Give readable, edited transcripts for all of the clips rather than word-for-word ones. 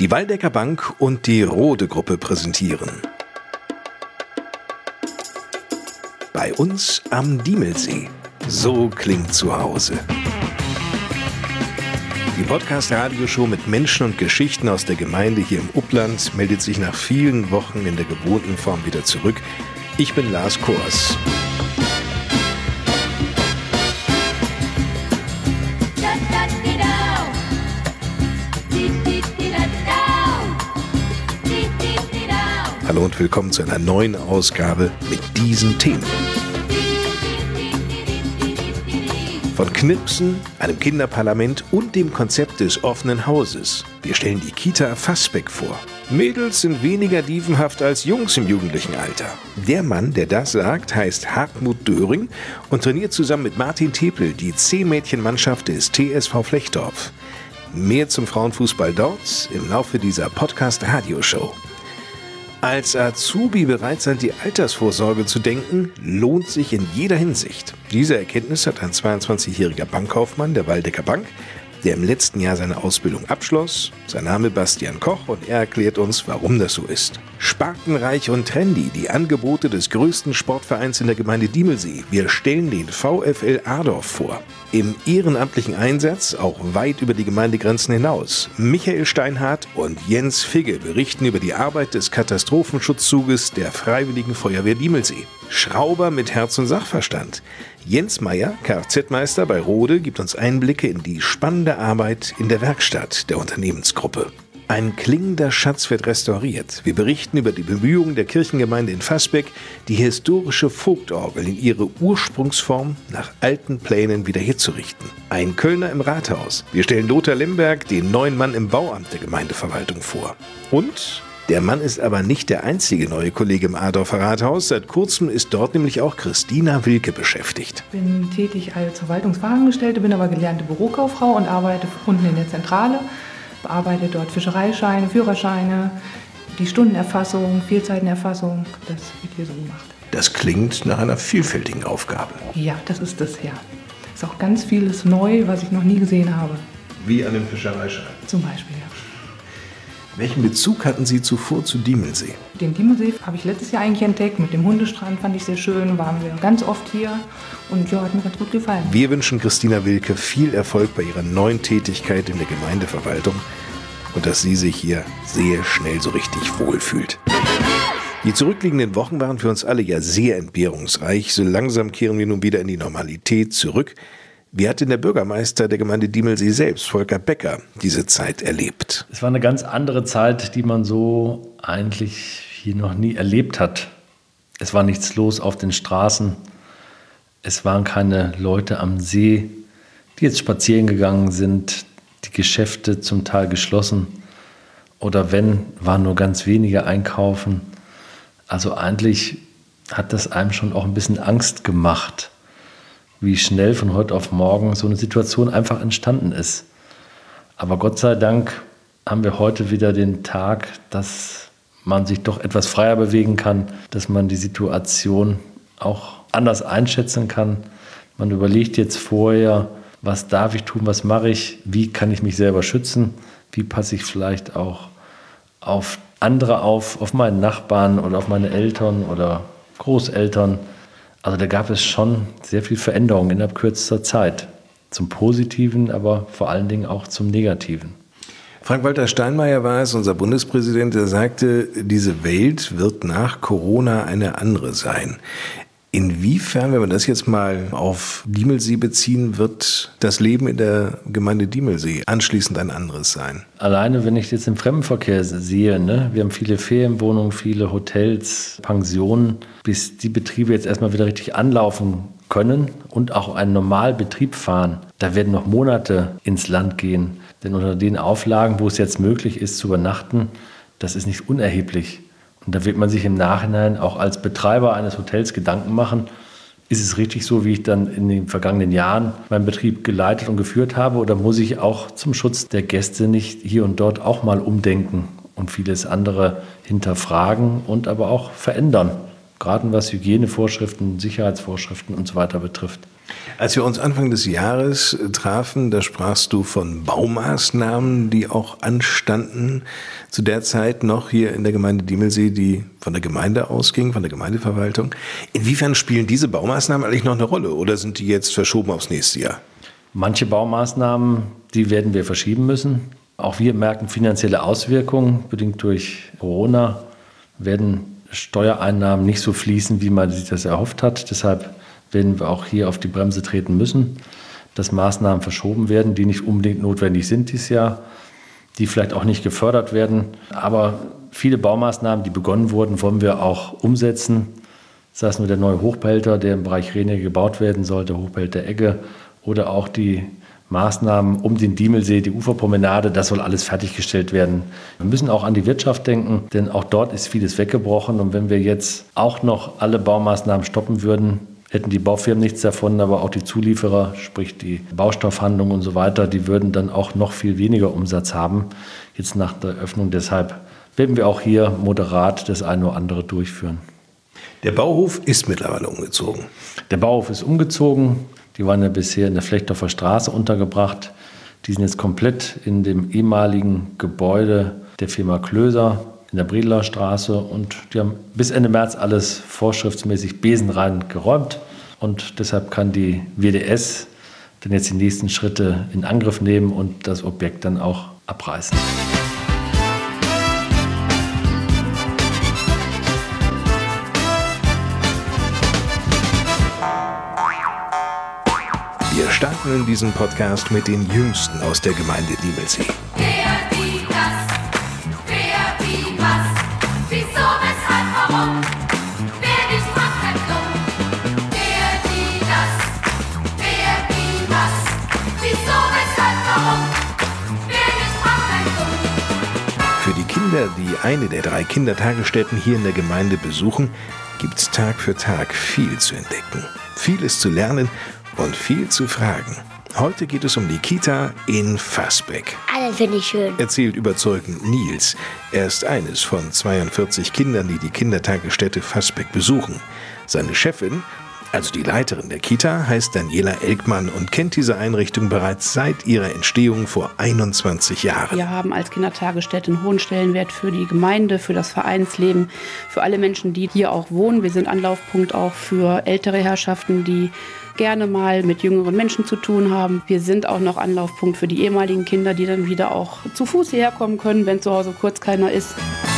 Die Waldecker Bank und die Rode Gruppe präsentieren. Bei uns am Diemelsee. So klingt zu Hause. Die Podcast-Radioshow mit Menschen und Geschichten aus der Gemeinde hier im Upland meldet sich nach vielen Wochen in der gewohnten Form wieder zurück. Ich bin Lars Kors. Hallo und willkommen zu einer neuen Ausgabe mit diesen Themen. Von Knipsen, einem Kinderparlament und dem Konzept des offenen Hauses. Wir stellen die Kita Fasbeck vor. Mädels sind weniger dievenhaft als Jungs im jugendlichen Alter. Der Mann, der das sagt, heißt Hartmut Döring und trainiert zusammen mit Martin Tepel die C-Mädchenmannschaft des TSV Flechdorf. Mehr zum Frauenfußball dort im Laufe dieser Podcast-Radioshow. Als Azubi bereits an die Altersvorsorge zu denken, lohnt sich in jeder Hinsicht. Diese Erkenntnis hat ein 22-jähriger Bankkaufmann der Waldecker Bank, der im letzten Jahr seine Ausbildung abschloss. Sein Name Bastian Koch und er erklärt uns, warum das so ist. Spartenreich und trendy, die Angebote des größten Sportvereins in der Gemeinde Diemelsee. Wir stellen den VfL Adorf vor. Im ehrenamtlichen Einsatz, auch weit über die Gemeindegrenzen hinaus. Michael Steinhardt und Jens Figge berichten über die Arbeit des Katastrophenschutzzuges der Freiwilligen Feuerwehr Diemelsee. Schrauber mit Herz und Sachverstand. Jens Meyer, Kfz-Meister bei Rode, gibt uns Einblicke in die spannende Arbeit in der Werkstatt der Unternehmensgruppe. Ein klingender Schatz wird restauriert. Wir berichten über die Bemühungen der Kirchengemeinde in Fasbeck, die historische Vogtorgel in ihre Ursprungsform nach alten Plänen wieder herzurichten. Ein Kölner im Rathaus. Wir stellen Lothar Lemberg, den neuen Mann im Bauamt der Gemeindeverwaltung, vor. Und der Mann ist aber nicht der einzige neue Kollege im Adorfer Rathaus. Seit kurzem ist dort nämlich auch Christina Wilke beschäftigt. Ich bin tätig als Verwaltungsfachangestellte, bin aber gelernte Bürokauffrau und arbeite unten in der Zentrale. Bearbeite dort Fischereischeine, Führerscheine, die Stundenerfassung, Fehlzeitenerfassung. Das wird hier so gemacht. Das klingt nach einer vielfältigen Aufgabe. Ja, das ist es, ja. Ist auch ganz vieles neu, was ich noch nie gesehen habe. Wie an dem Fischereischein? Zum Beispiel, ja. Welchen Bezug hatten Sie zuvor zu Diemelsee? Den Diemelsee habe ich letztes Jahr eigentlich entdeckt. Mit dem Hundestrand fand ich sehr schön, waren wir ganz oft hier und ja, hat mir ganz gut gefallen. Wir wünschen Christina Wilke viel Erfolg bei ihrer neuen Tätigkeit in der Gemeindeverwaltung und dass sie sich hier sehr schnell so richtig wohlfühlt. Die zurückliegenden Wochen waren für uns alle ja sehr entbehrungsreich. So langsam kehren wir nun wieder in die Normalität zurück. Wie hat denn der Bürgermeister der Gemeinde Diemelsee selbst, Volker Becker, diese Zeit erlebt? Es war eine ganz andere Zeit, die man so eigentlich hier noch nie erlebt hat. Es war nichts los auf den Straßen. Es waren keine Leute am See, die jetzt spazieren gegangen sind. Die Geschäfte zum Teil geschlossen. Oder wenn, waren nur ganz wenige einkaufen. Also eigentlich hat das einem schon auch ein bisschen Angst gemacht, wie schnell von heute auf morgen so eine Situation einfach entstanden ist. Aber Gott sei Dank haben wir heute wieder den Tag, dass man sich doch etwas freier bewegen kann, dass man die Situation auch anders einschätzen kann. Man überlegt jetzt vorher, was darf ich tun, was mache ich, wie kann ich mich selber schützen, wie passe ich vielleicht auch auf andere auf meinen Nachbarn oder auf meine Eltern oder Großeltern. Also da gab es schon sehr viel Veränderung innerhalb kürzester Zeit. Zum Positiven, aber vor allen Dingen auch zum Negativen. Frank-Walter Steinmeier war es, unser Bundespräsident, der sagte, diese Welt wird nach Corona eine andere sein. Inwiefern, wenn wir das jetzt mal auf Diemelsee beziehen, wird das Leben in der Gemeinde Diemelsee anschließend ein anderes sein? Alleine, wenn ich jetzt den Fremdenverkehr sehe, ne? Wir haben viele Ferienwohnungen, viele Hotels, Pensionen, bis die Betriebe jetzt erstmal wieder richtig anlaufen können und auch einen Normalbetrieb fahren. Da werden noch Monate ins Land gehen. Denn unter den Auflagen, wo es jetzt möglich ist zu übernachten, das ist nicht unerheblich. Und da wird man sich im Nachhinein auch als Betreiber eines Hotels Gedanken machen, ist es richtig so, wie ich dann in den vergangenen Jahren meinen Betrieb geleitet und geführt habe, oder muss ich auch zum Schutz der Gäste nicht hier und dort auch mal umdenken und vieles andere hinterfragen und aber auch verändern, gerade was Hygienevorschriften, Sicherheitsvorschriften und so weiter betrifft. Als wir uns Anfang des Jahres trafen, da sprachst du von Baumaßnahmen, die auch anstanden, zu der Zeit noch hier in der Gemeinde Diemelsee, die von der Gemeinde ausgingen, von der Gemeindeverwaltung. Inwiefern spielen diese Baumaßnahmen eigentlich noch eine Rolle oder sind die jetzt verschoben aufs nächste Jahr? Manche Baumaßnahmen, die werden wir verschieben müssen. Auch wir merken finanzielle Auswirkungen. Bedingt durch Corona werden Steuereinnahmen nicht so fließen, wie man sich das erhofft hat. Deshalb werden wir auch hier auf die Bremse treten müssen, dass Maßnahmen verschoben werden, die nicht unbedingt notwendig sind dieses Jahr, die vielleicht auch nicht gefördert werden. Aber viele Baumaßnahmen, die begonnen wurden, wollen wir auch umsetzen. Sei es nur der neue Hochbehälter, der im Bereich Rehne gebaut werden sollte, Hochbehälter Egge, oder auch die Maßnahmen um den Diemelsee, die Uferpromenade, das soll alles fertiggestellt werden. Wir müssen auch an die Wirtschaft denken, denn auch dort ist vieles weggebrochen. Und wenn wir jetzt auch noch alle Baumaßnahmen stoppen würden, hätten die Baufirmen nichts davon, aber auch die Zulieferer, sprich die Baustoffhandlung und so weiter, die würden dann auch noch viel weniger Umsatz haben, jetzt nach der Öffnung. Deshalb werden wir auch hier moderat das eine oder andere durchführen. Der Bauhof ist mittlerweile umgezogen. Der Bauhof ist umgezogen. Die waren ja bisher in der Flechtdorfer Straße untergebracht. Die sind jetzt komplett in dem ehemaligen Gebäude der Firma Klöser in der Bredeler Straße und die haben bis Ende März alles vorschriftsmäßig besenrein geräumt und deshalb kann die WDS dann jetzt die nächsten Schritte in Angriff nehmen und das Objekt dann auch abreißen. Wir starten in diesem Podcast mit den Jüngsten aus der Gemeinde Diemelsee. Für die Kinder, die eine der 3 Kindertagesstätten hier in der Gemeinde besuchen, gibt's Tag für Tag viel zu entdecken, vieles zu lernen und viel zu fragen. Heute geht es um die Kita in Fasbeck. Alle finde ich schön. Erzählt überzeugend Nils. Er ist eines von 42 Kindern, die die Kindertagesstätte Fasbeck besuchen. Seine Chefin, also die Leiterin der Kita, heißt Daniela Elkmann und kennt diese Einrichtung bereits seit ihrer Entstehung vor 21 Jahren. Wir haben als Kindertagesstätte einen hohen Stellenwert für die Gemeinde, für das Vereinsleben, für alle Menschen, die hier auch wohnen. Wir sind Anlaufpunkt auch für ältere Herrschaften, die gerne mal mit jüngeren Menschen zu tun haben. Wir sind auch noch Anlaufpunkt für die ehemaligen Kinder, die dann wieder auch zu Fuß hierher kommen können, wenn zu Hause kurz keiner ist.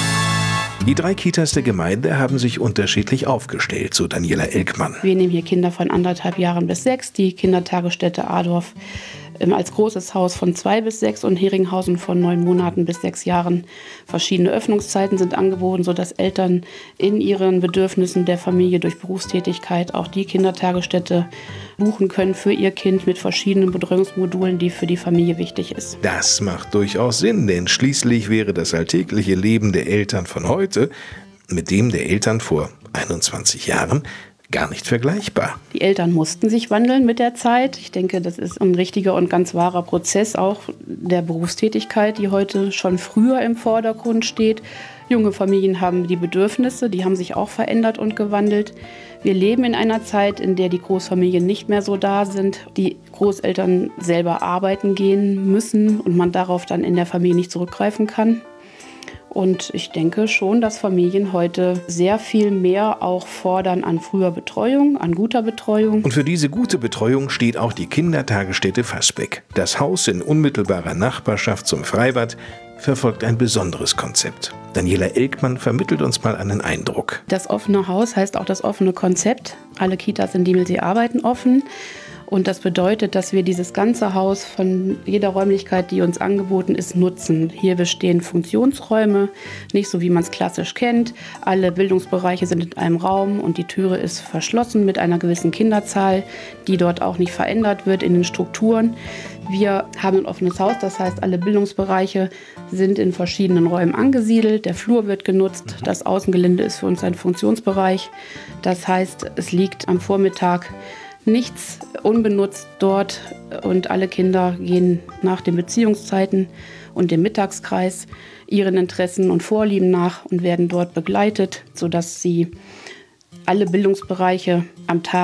Die 3 Kitas der Gemeinde haben sich unterschiedlich aufgestellt, so Daniela Elkmann. Wir nehmen hier Kinder von 1,5 Jahren bis 6, die Kindertagesstätte Adorf als großes Haus von 2 bis 6 und Heringhausen von 9 Monaten bis 6 Jahren. Verschiedene Öffnungszeiten sind angeboten, sodass Eltern in ihren Bedürfnissen der Familie durch Berufstätigkeit auch die Kindertagesstätte buchen können für ihr Kind mit verschiedenen Betreuungsmodulen, die für die Familie wichtig ist. Das macht durchaus Sinn, denn schließlich wäre das alltägliche Leben der Eltern von heute mit dem der Eltern vor 21 Jahren gar nicht vergleichbar. Die Eltern mussten sich wandeln mit der Zeit. Ich denke, das ist ein richtiger und ganz wahrer Prozess auch der Berufstätigkeit, die heute schon früher im Vordergrund steht. Junge Familien haben die Bedürfnisse, die haben sich auch verändert und gewandelt. Wir leben in einer Zeit, in der die Großfamilien nicht mehr so da sind, die Großeltern selber arbeiten gehen müssen und man darauf dann in der Familie nicht zurückgreifen kann. Und ich denke schon, dass Familien heute sehr viel mehr auch fordern an früher Betreuung, an guter Betreuung. Und für diese gute Betreuung steht auch die Kindertagesstätte Fasbeck. Das Haus in unmittelbarer Nachbarschaft zum Freibad verfolgt ein besonderes Konzept. Daniela Elkmann vermittelt uns mal einen Eindruck. Das offene Haus heißt auch das offene Konzept. Alle Kitas in Diemelsee arbeiten offen. Und das bedeutet, dass wir dieses ganze Haus von jeder Räumlichkeit, die uns angeboten ist, nutzen. Hier bestehen Funktionsräume, nicht so wie man es klassisch kennt. Alle Bildungsbereiche sind in einem Raum und die Türe ist verschlossen mit einer gewissen Kinderzahl, die dort auch nicht verändert wird in den Strukturen. Wir haben ein offenes Haus, das heißt, alle Bildungsbereiche sind in verschiedenen Räumen angesiedelt. Der Flur wird genutzt, das Außengelände ist für uns ein Funktionsbereich. Das heißt, es liegt am Vormittag nichts unbenutzt dort und alle Kinder gehen nach den Beziehungszeiten und dem Mittagskreis ihren Interessen und Vorlieben nach und werden dort begleitet, sodass sie alle Bildungsbereiche am Tag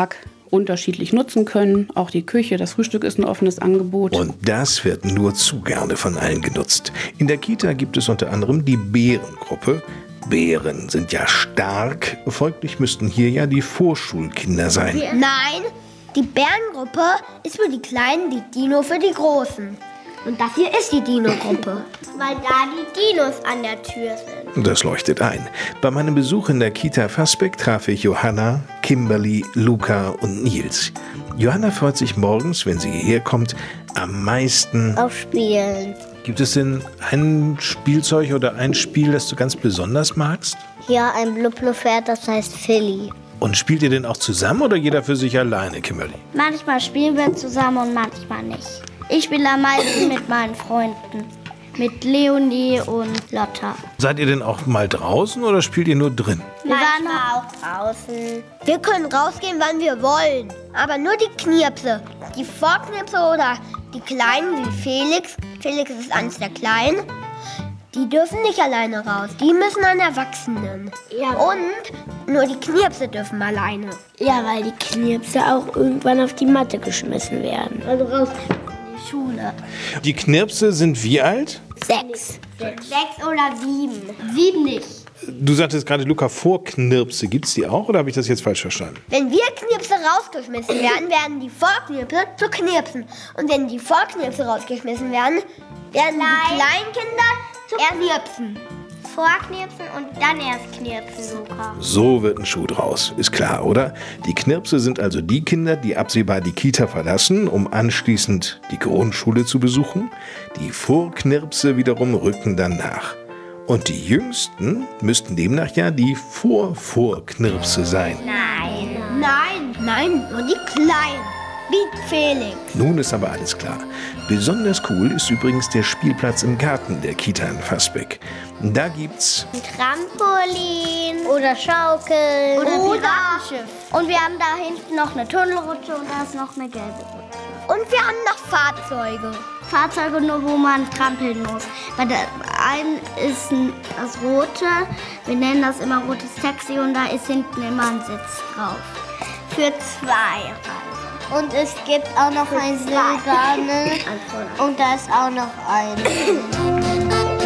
unterschiedlich nutzen können. Auch die Küche, das Frühstück ist ein offenes Angebot. Und das wird nur zu gerne von allen genutzt. In der Kita gibt es unter anderem die Bärengruppe. Bären sind ja stark, folglich müssten hier ja die Vorschulkinder sein. Nein, die Bärengruppe ist für die Kleinen, die Dino für die Großen. Und das hier ist die Dino-Gruppe, weil da die Dinos an der Tür sind. Das leuchtet ein. Bei meinem Besuch in der Kita Fasbeck traf ich Johanna, Kimberly, Luca und Nils. Johanna freut sich morgens, wenn sie hierher kommt, am meisten Auf Spielen. Gibt es denn ein Spielzeug oder ein Spiel, das du ganz besonders magst? Ja, ein Blub-Blub-Pferd, das heißt Philly. Und spielt ihr denn auch zusammen oder jeder für sich alleine, Kimberly? Manchmal spielen wir zusammen und manchmal nicht. Ich spiele am meisten mit meinen Freunden. Mit Leonie und Lotta. Seid ihr denn auch mal draußen oder spielt ihr nur drin? Wir waren auch draußen. Wir können rausgehen, wann wir wollen. Aber nur die Knirpse. Die Vorknirpse oder die Kleinen wie Felix. Felix ist eines der Kleinen. Die dürfen nicht alleine raus. Die müssen an Erwachsenen. Ja. Und nur die Knirpse dürfen alleine. Ja, weil die Knirpse auch irgendwann auf die Matte geschmissen werden. Also raus in die Schule. Die Knirpse sind wie alt? 6 oder 7. 7 nicht. Du sagtest gerade, Luca, Vorknirpse. Gibt es die auch oder habe ich das jetzt falsch verstanden? Wenn wir Knirpse rausgeschmissen werden, werden die Vorknirpse zu Knirpsen. Und wenn die Vorknirpse rausgeschmissen werden, werden die Kleinkinder zu Knirpsen. Vorknirpsen und dann erst knirpsen, Luca. So wird ein Schuh draus. Ist klar, oder? Die Knirpse sind also die Kinder, die absehbar die Kita verlassen, um anschließend die Grundschule zu besuchen. Die Vorknirpse wiederum rücken dann nach. Und die Jüngsten müssten demnach ja die Vorknirpse sein. Nein, nur die Kleinen. Wie Felix. Nun ist aber alles klar. Besonders cool ist übrigens der Spielplatz im Garten der Kita in Fasbeck. Da gibt's Ein Trampolin oder Schaukel oder Piratenschiff. Und wir haben da hinten noch eine Tunnelrutsche und da ist noch eine gelbe Rutsche. Und wir haben noch Fahrzeuge. Fahrzeuge nur, wo man trampeln muss. Bei der einen ist das rote, wir nennen das immer rotes Taxi und da ist hinten immer ein Sitz drauf. Für 2 Reisen. Und es gibt auch noch ein silberne und da ist auch noch ein.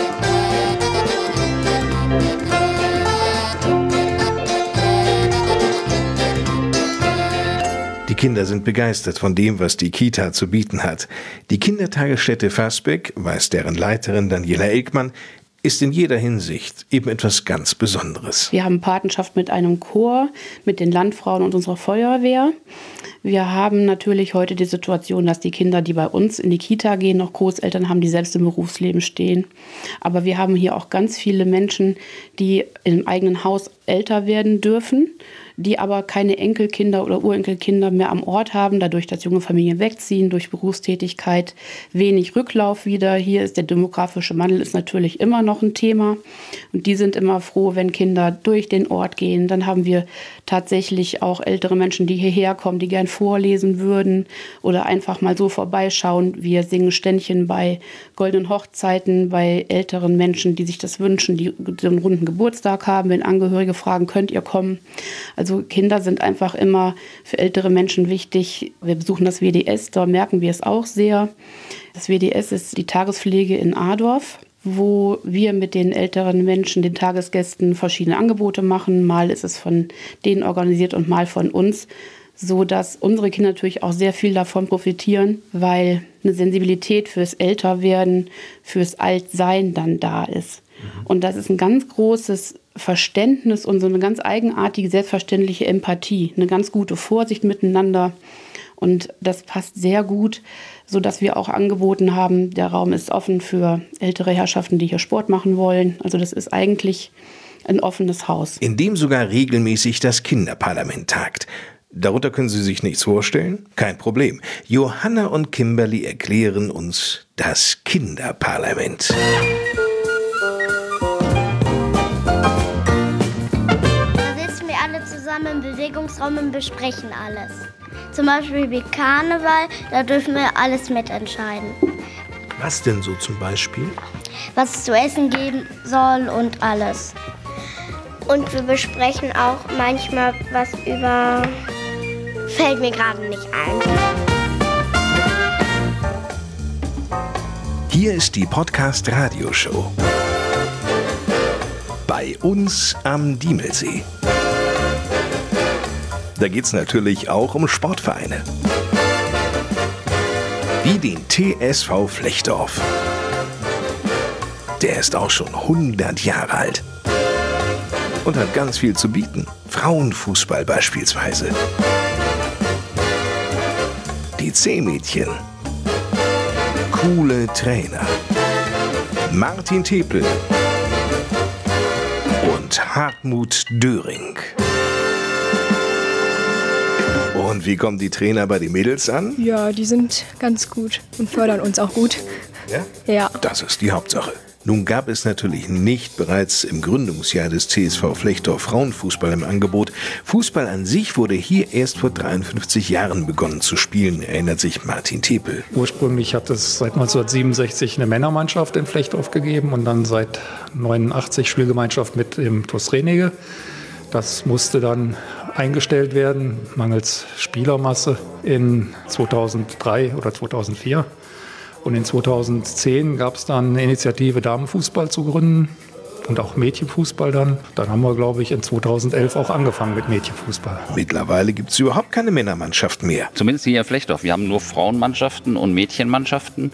Die Kinder sind begeistert von dem, was die Kita zu bieten hat. Die Kindertagesstätte Fasbeck, weiß deren Leiterin Daniela Elkmann, ist in jeder Hinsicht eben etwas ganz Besonderes. Wir haben Patenschaft mit einem Chor, mit den Landfrauen und unserer Feuerwehr. Wir haben natürlich heute die Situation, dass die Kinder, die bei uns in die Kita gehen, noch Großeltern haben, die selbst im Berufsleben stehen. Aber wir haben hier auch ganz viele Menschen, die im eigenen Haus älter werden dürfen, die aber keine Enkelkinder oder Urenkelkinder mehr am Ort haben, dadurch, dass junge Familien wegziehen, durch Berufstätigkeit, wenig Rücklauf wieder. Hier ist der demografische Wandel ist natürlich immer noch ein Thema und die sind immer froh, wenn Kinder durch den Ort gehen. Dann haben wir tatsächlich auch ältere Menschen, die hierher kommen, die gern vorlesen würden oder einfach mal so vorbeischauen. Wir singen Ständchen bei goldenen Hochzeiten, bei älteren Menschen, die sich das wünschen, die so einen runden Geburtstag haben, wenn Angehörige fragen, könnt ihr kommen? Also Kinder sind einfach immer für ältere Menschen wichtig. Wir besuchen das WDS, da merken wir es auch sehr. Das WDS ist die Tagespflege in Adorf, wo wir mit den älteren Menschen, den Tagesgästen, verschiedene Angebote machen. Mal ist es von denen organisiert und mal von uns, so dass unsere Kinder natürlich auch sehr viel davon profitieren, weil eine Sensibilität fürs Älterwerden, fürs Altsein dann da ist. Und das ist ein ganz großes Verständnis und so eine ganz eigenartige, selbstverständliche Empathie, eine ganz gute Vorsicht miteinander. Und das passt sehr gut, sodass wir auch angeboten haben, der Raum ist offen für ältere Herrschaften, die hier Sport machen wollen. Also das ist eigentlich ein offenes Haus. In dem sogar regelmäßig das Kinderparlament tagt. Darunter können Sie sich nichts vorstellen? Kein Problem. Johanna und Kimberly erklären uns das Kinderparlament. Im Bewegungsraum und besprechen alles. Zum Beispiel wie Karneval, da dürfen wir alles mitentscheiden. Was denn so zum Beispiel? Was es zu essen geben soll und alles. Und wir besprechen auch manchmal was über fällt mir gerade nicht ein. Hier ist die Podcast-Radioshow. Bei uns am Diemelsee. Da geht's natürlich auch um Sportvereine. Wie den TSV Flechtdorf. Der ist auch schon 100 Jahre alt. Und hat ganz viel zu bieten. Frauenfußball beispielsweise. Die C-Mädchen. Coole Trainer. Martin Tepel. Und Hartmut Döring. Und wie kommen die Trainer bei den Mädels an? Ja, die sind ganz gut und fördern uns auch gut. Ja? Ja. Das ist die Hauptsache. Nun gab es natürlich nicht bereits im Gründungsjahr des TSV Flechtdorf Frauenfußball im Angebot. Fußball an sich wurde hier erst vor 53 Jahren begonnen zu spielen, erinnert sich Martin Tepel. Ursprünglich hat es seit 1967 eine Männermannschaft in Flechtdorf gegeben und dann seit 1989 Spielgemeinschaft mit dem TuS Renege. Das musste dann eingestellt werden, mangels Spielermasse in 2003 oder 2004. Und in 2010 gab es dann eine Initiative, Damenfußball zu gründen und auch Mädchenfußball dann. Dann haben wir, glaube ich, in 2011 auch angefangen mit Mädchenfußball. Mittlerweile gibt es überhaupt keine Männermannschaft mehr. Zumindest hier in Flechtdorf. Wir haben nur Frauenmannschaften und Mädchenmannschaften.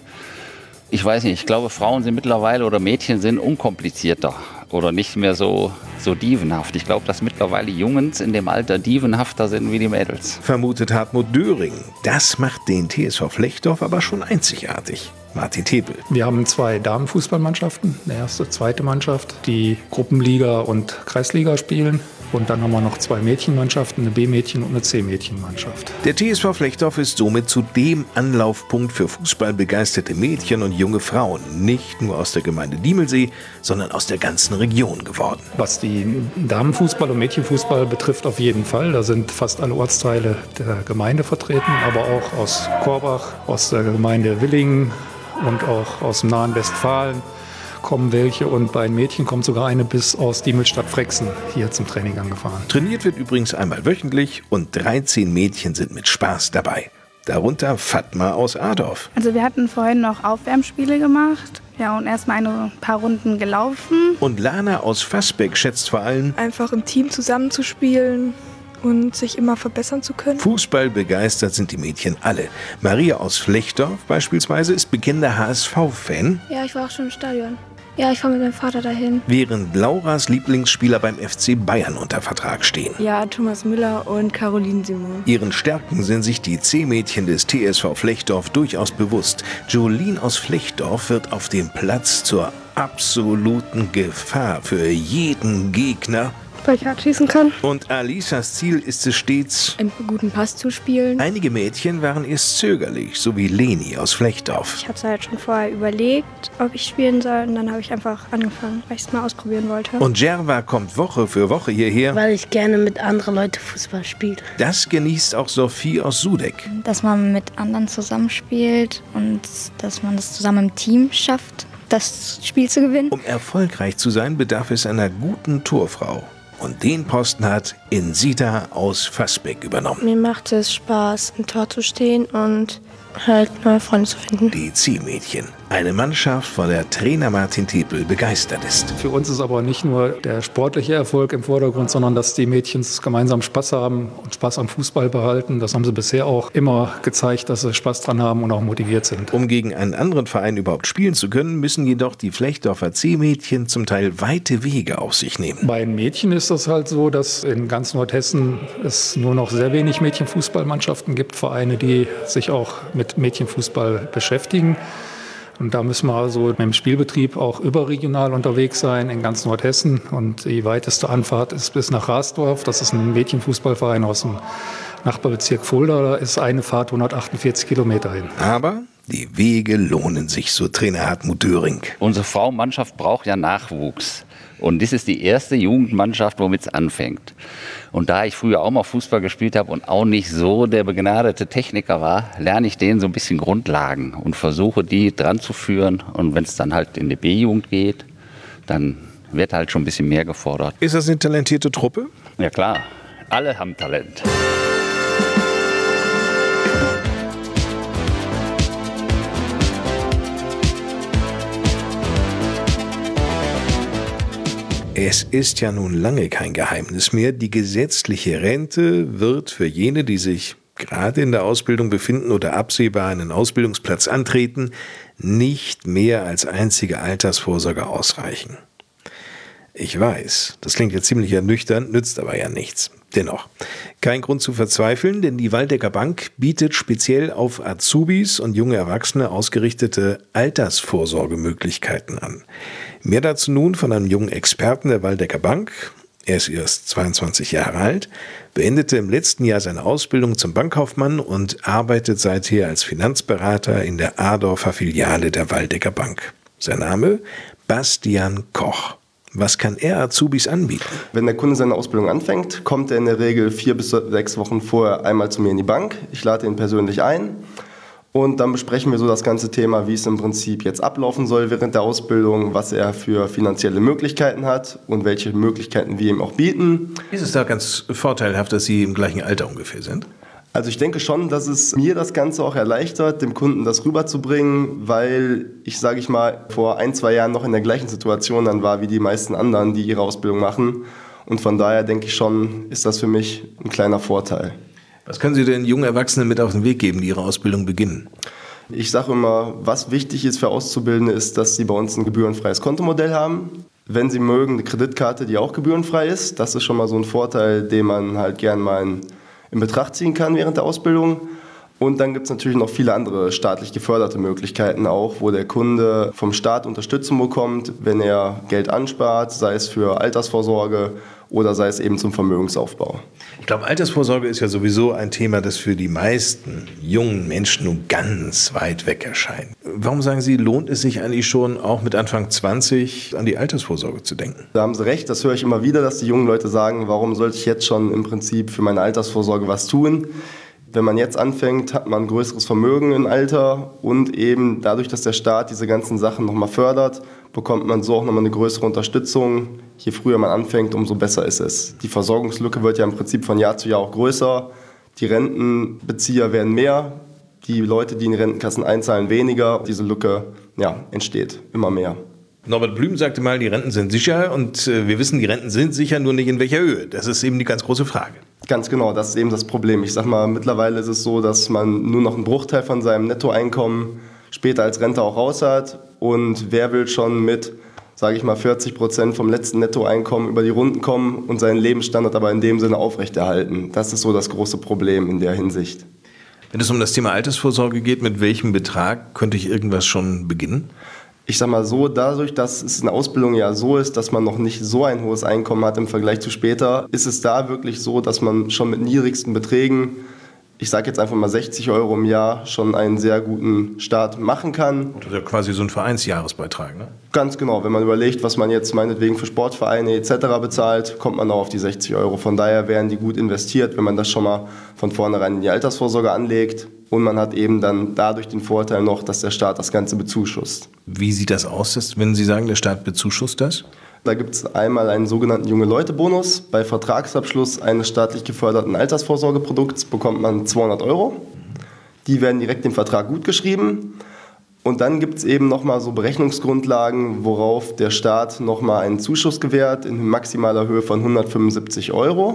Ich weiß nicht, ich glaube, Frauen sind mittlerweile oder Mädchen sind unkomplizierter oder nicht mehr so dievenhaft. Ich glaube, dass mittlerweile Jungs in dem Alter dievenhafter sind wie die Mädels. Vermutet Hartmut Döring. Das macht den TSV Flechtdorf aber schon einzigartig. Martin Tepel. Wir haben 2 Damenfußballmannschaften, eine erste, zweite Mannschaft, die Gruppenliga und Kreisliga spielen. Und dann haben wir noch 2 Mädchenmannschaften, eine B-Mädchen- und eine C-Mädchenmannschaft. Der TSV Flechtdorf ist somit zu dem Anlaufpunkt für fußballbegeisterte Mädchen und junge Frauen, nicht nur aus der Gemeinde Diemelsee, sondern aus der ganzen Region geworden. Was die Damenfußball und Mädchenfußball betrifft, auf jeden Fall. Da sind fast alle Ortsteile der Gemeinde vertreten, aber auch aus Korbach, aus der Gemeinde Willingen und auch aus dem nahen Westfalen kommen welche. Und bei den Mädchen kommt sogar eine bis aus Diemelstadt-Frexen hier zum Training angefahren. Trainiert wird übrigens einmal wöchentlich und 13 Mädchen sind mit Spaß dabei. Darunter Fatma aus Adorf. Also wir hatten vorhin noch Aufwärmspiele gemacht. Ja, und erstmal ein paar Runden gelaufen. Und Lana aus Fassbeck schätzt vor allem, Einfach im Team zusammenzuspielen und sich immer verbessern zu können. Fußball begeistert sind die Mädchen alle. Maria aus Flechtdorf beispielsweise ist bekennender HSV-Fan, Ja, ich war auch schon im Stadion. Ja, ich fahre mit meinem Vater dahin. während Lauras Lieblingsspieler beim FC Bayern unter Vertrag stehen. Ja, Thomas Müller und Caroline Simon. Ihren Stärken sind sich die C-Mädchen des TSV Flechtdorf durchaus bewusst. Jolene aus Flechtdorf wird auf dem Platz zur absoluten Gefahr für jeden Gegner. Weil ich hart schießen kann. Und Alisas Ziel ist es stets, Einen guten Pass zu spielen. einige Mädchen waren erst zögerlich, so wie Leni aus Flechtdorf. Ich habe es halt schon vorher überlegt, ob ich spielen soll. Und dann habe ich einfach angefangen, weil ich es mal ausprobieren wollte. Und Jerva kommt Woche für Woche hierher. Weil ich gerne mit anderen Leuten Fußball spiele. Das genießt auch Sophie aus Sudeck. Dass man mit anderen zusammenspielt und dass man es zusammen im Team schafft, das Spiel zu gewinnen. Um erfolgreich zu sein, bedarf es einer guten Torfrau. Und den Posten hat Insita aus Fassbeck übernommen. Mir macht es Spaß, im Tor zu stehen und halt neue Freunde zu finden. Die Zielmädchen. Eine Mannschaft, von der Trainer Martin Tepel begeistert ist. Für uns ist aber nicht nur der sportliche Erfolg im Vordergrund, sondern dass die Mädchen gemeinsam Spaß haben und Spaß am Fußball behalten. Das haben sie bisher auch immer gezeigt, dass sie Spaß dran haben und auch motiviert sind. Um gegen einen anderen Verein überhaupt spielen zu können, müssen jedoch die Flechtdorfer C-Mädchen zum Teil weite Wege auf sich nehmen. Bei den Mädchen ist das halt so, dass in ganz Nordhessen es nur noch sehr wenig Mädchenfußballmannschaften gibt, Vereine, die sich auch mit Mädchenfußball beschäftigen. Und da müssen wir also mit dem Spielbetrieb auch überregional unterwegs sein in ganz Nordhessen. Und die weiteste Anfahrt ist bis nach Rasdorf. Das ist ein Mädchenfußballverein aus dem Nachbarbezirk Fulda. Da ist eine Fahrt 148 Kilometer hin. Aber die Wege lohnen sich, so Trainer Hartmut Döring. Unsere Frauenmannschaft braucht ja Nachwuchs. Und das ist die erste Jugendmannschaft, womit es anfängt. Und da ich früher auch mal Fußball gespielt habe und auch nicht so der begnadete Techniker war, lerne ich denen so ein bisschen Grundlagen und versuche, die dran zu führen. Und wenn es dann halt in die B-Jugend geht, dann wird halt schon ein bisschen mehr gefordert. Ist das eine talentierte Truppe? Ja klar, alle haben Talent. Es ist ja nun lange kein Geheimnis mehr, die gesetzliche Rente wird für jene, die sich gerade in der Ausbildung befinden oder absehbar einen Ausbildungsplatz antreten, nicht mehr als einzige Altersvorsorge ausreichen. Ich weiß, das klingt jetzt ziemlich ernüchternd, nützt aber ja nichts. Dennoch, kein Grund zu verzweifeln, denn die Waldecker Bank bietet speziell auf Azubis und junge Erwachsene ausgerichtete Altersvorsorgemöglichkeiten an. Mehr dazu nun von einem jungen Experten der Waldecker Bank. Er ist erst 22 Jahre alt, beendete im letzten Jahr seine Ausbildung zum Bankkaufmann und arbeitet seither als Finanzberater in der Adorfer Filiale der Waldecker Bank. Sein Name? Bastian Koch. Was kann er Azubis anbieten? Wenn der Kunde seine Ausbildung anfängt, kommt er in der Regel 4 bis 6 Wochen vorher einmal zu mir in die Bank. Ich lade ihn persönlich ein und dann besprechen wir so das ganze Thema, wie es im Prinzip jetzt ablaufen soll während der Ausbildung, was er für finanzielle Möglichkeiten hat und welche Möglichkeiten wir ihm auch bieten. Ist es da ganz vorteilhaft, dass Sie im gleichen Alter ungefähr sind? Also ich denke schon, dass es mir das Ganze auch erleichtert, dem Kunden das rüberzubringen, weil ich, sage ich mal, vor 1-2 Jahren noch in der gleichen Situation dann war wie die meisten anderen, die ihre Ausbildung machen. Und von daher denke ich schon, ist das für mich ein kleiner Vorteil. Was können Sie denn jungen Erwachsenen mit auf den Weg geben, die ihre Ausbildung beginnen? Ich sage immer, was wichtig ist für Auszubildende, ist, dass sie bei uns ein gebührenfreies Kontomodell haben. Wenn sie mögen, eine Kreditkarte, die auch gebührenfrei ist. Das ist schon mal so ein Vorteil, den man halt gern mal in Betracht ziehen kann während der Ausbildung. Und dann gibt es natürlich noch viele andere staatlich geförderte Möglichkeiten auch, wo der Kunde vom Staat Unterstützung bekommt, wenn er Geld anspart, sei es für Altersvorsorge oder sei es eben zum Vermögensaufbau. Ich glaube, Altersvorsorge ist ja sowieso ein Thema, das für die meisten jungen Menschen nun ganz weit weg erscheint. Warum sagen Sie, lohnt es sich eigentlich schon, auch mit Anfang 20 an die Altersvorsorge zu denken? Da haben Sie recht, das höre ich immer wieder, dass die jungen Leute sagen, warum sollte ich jetzt schon im Prinzip für meine Altersvorsorge was tun? Wenn man jetzt anfängt, hat man ein größeres Vermögen im Alter und eben dadurch, dass der Staat diese ganzen Sachen nochmal fördert, bekommt man so auch nochmal eine größere Unterstützung. Je früher man anfängt, umso besser ist es. Die Versorgungslücke wird ja im Prinzip von Jahr zu Jahr auch größer. Die Rentenbezieher werden mehr, die Leute, die in die Rentenkassen einzahlen, weniger. Diese Lücke entsteht immer mehr. Norbert Blüm sagte mal, die Renten sind sicher und wir wissen, die Renten sind sicher, nur nicht in welcher Höhe. Das ist eben die ganz große Frage. Ganz genau, das ist eben das Problem. Ich sag mal, mittlerweile ist es so, dass man nur noch einen Bruchteil von seinem Nettoeinkommen später als Rente auch raus hat. Und wer will schon mit, sage ich mal, 40% vom letzten Nettoeinkommen über die Runden kommen und seinen Lebensstandard aber in dem Sinne aufrechterhalten? Das ist so das große Problem in der Hinsicht. Wenn es um das Thema Altersvorsorge geht, mit welchem Betrag könnte ich irgendwas schon beginnen? Ich sag mal so, dadurch, dass es in der Ausbildung ja so ist, dass man noch nicht so ein hohes Einkommen hat im Vergleich zu später, ist es da wirklich so, dass man schon mit niedrigsten Beträgen, ich sage jetzt einfach mal 60 € im Jahr, schon einen sehr guten Start machen kann. Das ist ja quasi so ein Vereinsjahresbeitrag, ne? Ganz genau. Wenn man überlegt, was man jetzt meinetwegen für Sportvereine etc. bezahlt, kommt man auch auf die 60 €. Von daher wären die gut investiert, wenn man das schon mal von vornherein in die Altersvorsorge anlegt. Und man hat eben dann dadurch den Vorteil noch, dass der Staat das Ganze bezuschusst. Wie sieht das aus, wenn Sie sagen, der Staat bezuschusst das? Da gibt es einmal einen sogenannten Junge-Leute-Bonus. Bei Vertragsabschluss eines staatlich geförderten Altersvorsorgeprodukts bekommt man 200 €. Die werden direkt im Vertrag gutgeschrieben. Und dann gibt es eben nochmal so Berechnungsgrundlagen, worauf der Staat nochmal einen Zuschuss gewährt in maximaler Höhe von 175 €.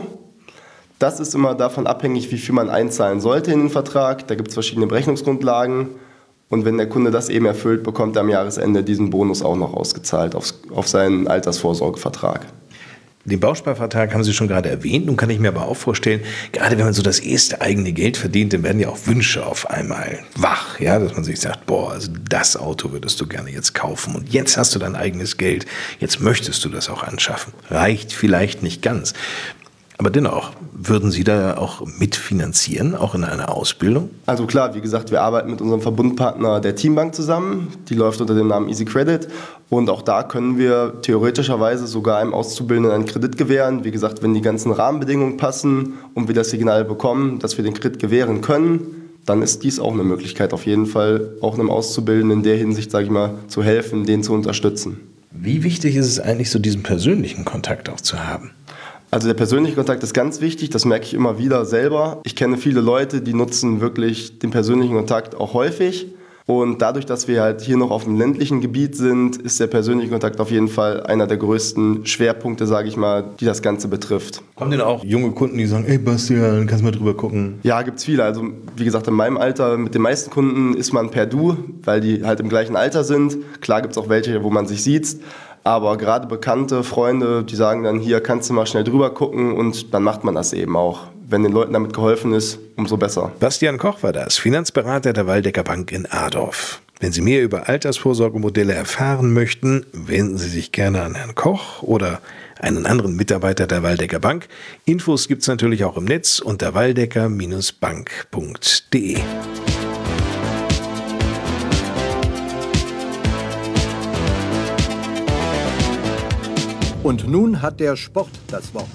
Das ist immer davon abhängig, wie viel man einzahlen sollte in den Vertrag. Da gibt es verschiedene Berechnungsgrundlagen. Und wenn der Kunde das eben erfüllt, bekommt er am Jahresende diesen Bonus auch noch ausgezahlt auf seinen Altersvorsorgevertrag. Den Bausparvertrag haben Sie schon gerade erwähnt. Nun kann ich mir aber auch vorstellen, gerade wenn man so das erste eigene Geld verdient, dann werden ja auch Wünsche auf einmal wach. Ja, dass man sich sagt, also das Auto würdest du gerne jetzt kaufen. Und jetzt hast du dein eigenes Geld. Jetzt möchtest du das auch anschaffen. Reicht vielleicht nicht ganz. Aber dennoch, würden Sie da auch mitfinanzieren, auch in einer Ausbildung? Also klar, wie gesagt, wir arbeiten mit unserem Verbundpartner der Teambank zusammen. Die läuft unter dem Namen Easy Credit. Und auch da können wir theoretischerweise sogar einem Auszubildenden einen Kredit gewähren. Wie gesagt, wenn die ganzen Rahmenbedingungen passen und wir das Signal bekommen, dass wir den Kredit gewähren können, dann ist dies auch eine Möglichkeit, auf jeden Fall auch einem Auszubildenden in der Hinsicht, sage ich mal, zu helfen, den zu unterstützen. Wie wichtig ist es eigentlich, so diesen persönlichen Kontakt auch zu haben? Also der persönliche Kontakt ist ganz wichtig, das merke ich immer wieder selber. Ich kenne viele Leute, die nutzen wirklich den persönlichen Kontakt auch häufig Und dadurch, dass wir halt hier noch auf dem ländlichen Gebiet sind, ist der persönliche Kontakt auf jeden Fall einer der größten Schwerpunkte, sage ich mal, die das Ganze betrifft. Kommen denn auch junge Kunden, die sagen, ey Bastian, kannst du mal drüber gucken? Ja, gibt's viele. Also wie gesagt, in meinem Alter mit den meisten Kunden ist man per Du, weil die halt im gleichen Alter sind. Klar gibt's auch welche, wo man sich sieht. Aber gerade Bekannte, Freunde, die sagen dann, hier kannst du mal schnell drüber gucken und dann macht man das eben auch. Wenn den Leuten damit geholfen ist, umso besser. Bastian Koch war das, Finanzberater der Waldecker Bank in Adorf. Wenn Sie mehr über Altersvorsorgemodelle erfahren möchten, wenden Sie sich gerne an Herrn Koch oder einen anderen Mitarbeiter der Waldecker Bank. Infos gibt es natürlich auch im Netz unter waldecker-bank.de. Und nun hat der Sport das Wort.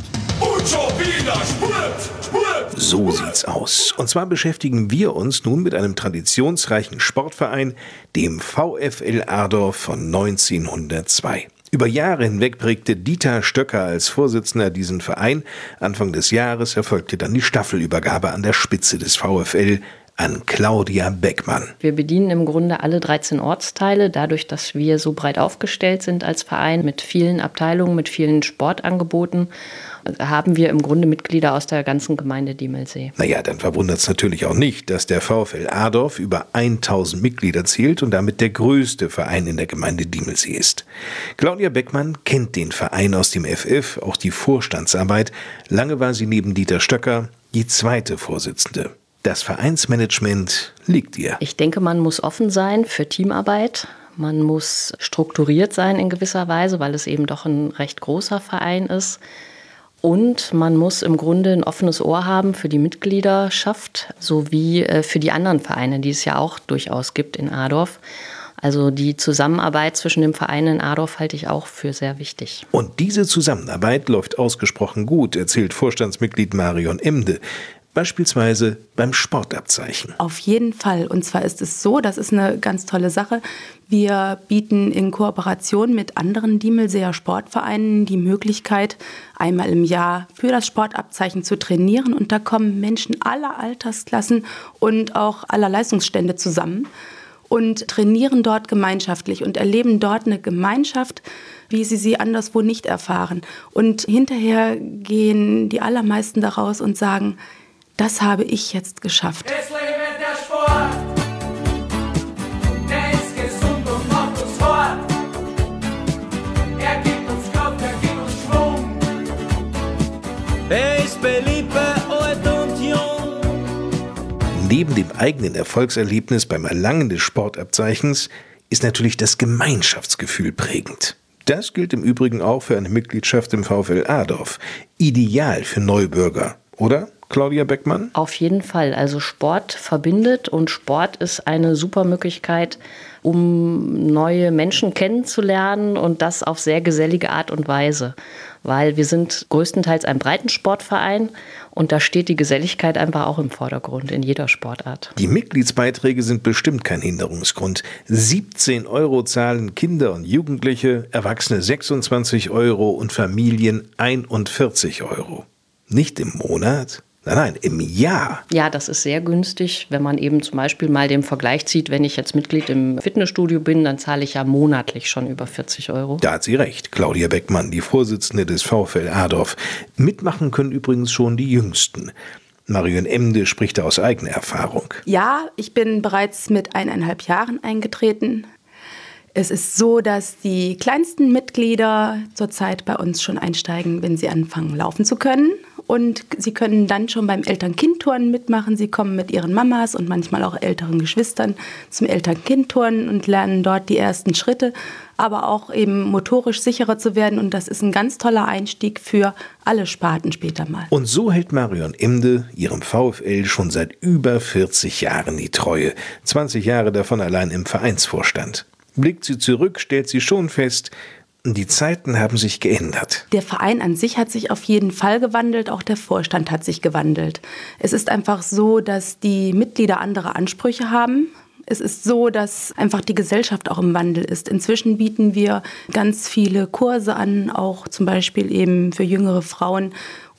So sieht's aus. Und zwar beschäftigen wir uns nun mit einem traditionsreichen Sportverein, dem VfL Adorf von 1902. Über Jahre hinweg prägte Dieter Stöcker als Vorsitzender diesen Verein. Anfang des Jahres erfolgte dann die Staffelübergabe an der Spitze des VfL an Claudia Beckmann. Wir bedienen im Grunde alle 13 Ortsteile, dadurch, dass wir so breit aufgestellt sind als Verein mit vielen Abteilungen, mit vielen Sportangeboten, haben wir im Grunde Mitglieder aus der ganzen Gemeinde Diemelsee. Naja, dann verwundert es natürlich auch nicht, dass der VfL Adorf über 1000 Mitglieder zählt und damit der größte Verein in der Gemeinde Diemelsee ist. Claudia Beckmann kennt den Verein aus dem FF, auch die Vorstandsarbeit. Lange war sie neben Dieter Stöcker die zweite Vorsitzende. Das Vereinsmanagement liegt ihr. Ich denke, man muss offen sein für Teamarbeit. Man muss strukturiert sein in gewisser Weise, weil es eben doch ein recht großer Verein ist. Und man muss im Grunde ein offenes Ohr haben für die Mitgliederschaft sowie für die anderen Vereine, die es ja auch durchaus gibt in Adorf. Also die Zusammenarbeit zwischen dem Verein in Adorf halte ich auch für sehr wichtig. Und diese Zusammenarbeit läuft ausgesprochen gut, erzählt Vorstandsmitglied Marion Emde. Beispielsweise beim Sportabzeichen. Auf jeden Fall. Und zwar ist es so, das ist eine ganz tolle Sache. Wir bieten in Kooperation mit anderen Diemelseer Sportvereinen die Möglichkeit, einmal im Jahr für das Sportabzeichen zu trainieren. Und da kommen Menschen aller Altersklassen und auch aller Leistungsstände zusammen und trainieren dort gemeinschaftlich und erleben dort eine Gemeinschaft, wie sie anderswo nicht erfahren. Und hinterher gehen die allermeisten daraus und sagen, das habe ich jetzt geschafft. Es lebe der Sport, der ist gesund und macht uns fort. Er gibt uns Kraft, er gibt uns Schwung. Er ist beliebt bei alt und jung. Neben dem eigenen Erfolgserlebnis beim Erlangen des Sportabzeichens ist natürlich das Gemeinschaftsgefühl prägend. Das gilt im Übrigen auch für eine Mitgliedschaft im VfL Adorf. Ideal für Neubürger, oder? Claudia Beckmann? Auf jeden Fall. Also Sport verbindet und Sport ist eine super Möglichkeit, um neue Menschen kennenzulernen und das auf sehr gesellige Art und Weise. Weil wir sind größtenteils ein Breitensportverein und da steht die Geselligkeit einfach auch im Vordergrund in jeder Sportart. Die Mitgliedsbeiträge sind bestimmt kein Hinderungsgrund. 17 € zahlen Kinder und Jugendliche, Erwachsene 26 € und Familien 41 €. Nicht im Monat? Nein, im Jahr. Ja, das ist sehr günstig, wenn man eben zum Beispiel mal den Vergleich zieht, wenn ich jetzt Mitglied im Fitnessstudio bin, dann zahle ich ja monatlich schon über 40 €. Da hat sie recht, Claudia Beckmann, die Vorsitzende des VfL Adorf. Mitmachen können übrigens schon die Jüngsten. Marion Emde spricht aus eigener Erfahrung. Ja, ich bin bereits mit 1,5 Jahren eingetreten. Es ist so, dass die kleinsten Mitglieder zurzeit bei uns schon einsteigen, wenn sie anfangen laufen zu können. Und sie können dann schon beim Eltern-Kind-Turnen mitmachen. Sie kommen mit ihren Mamas und manchmal auch älteren Geschwistern zum Eltern-Kind-Turnen und lernen dort die ersten Schritte, aber auch eben motorisch sicherer zu werden. Und das ist ein ganz toller Einstieg für alle Sparten später mal. Und so hält Marion Emde ihrem VfL schon seit über 40 Jahren die Treue. 20 Jahre davon allein im Vereinsvorstand. Blickt sie zurück, stellt sie schon fest, die Zeiten haben sich geändert. Der Verein an sich hat sich auf jeden Fall gewandelt, auch der Vorstand hat sich gewandelt. Es ist einfach so, dass die Mitglieder andere Ansprüche haben. Es ist so, dass einfach die Gesellschaft auch im Wandel ist. Inzwischen bieten wir ganz viele Kurse an, auch zum Beispiel eben für jüngere Frauen.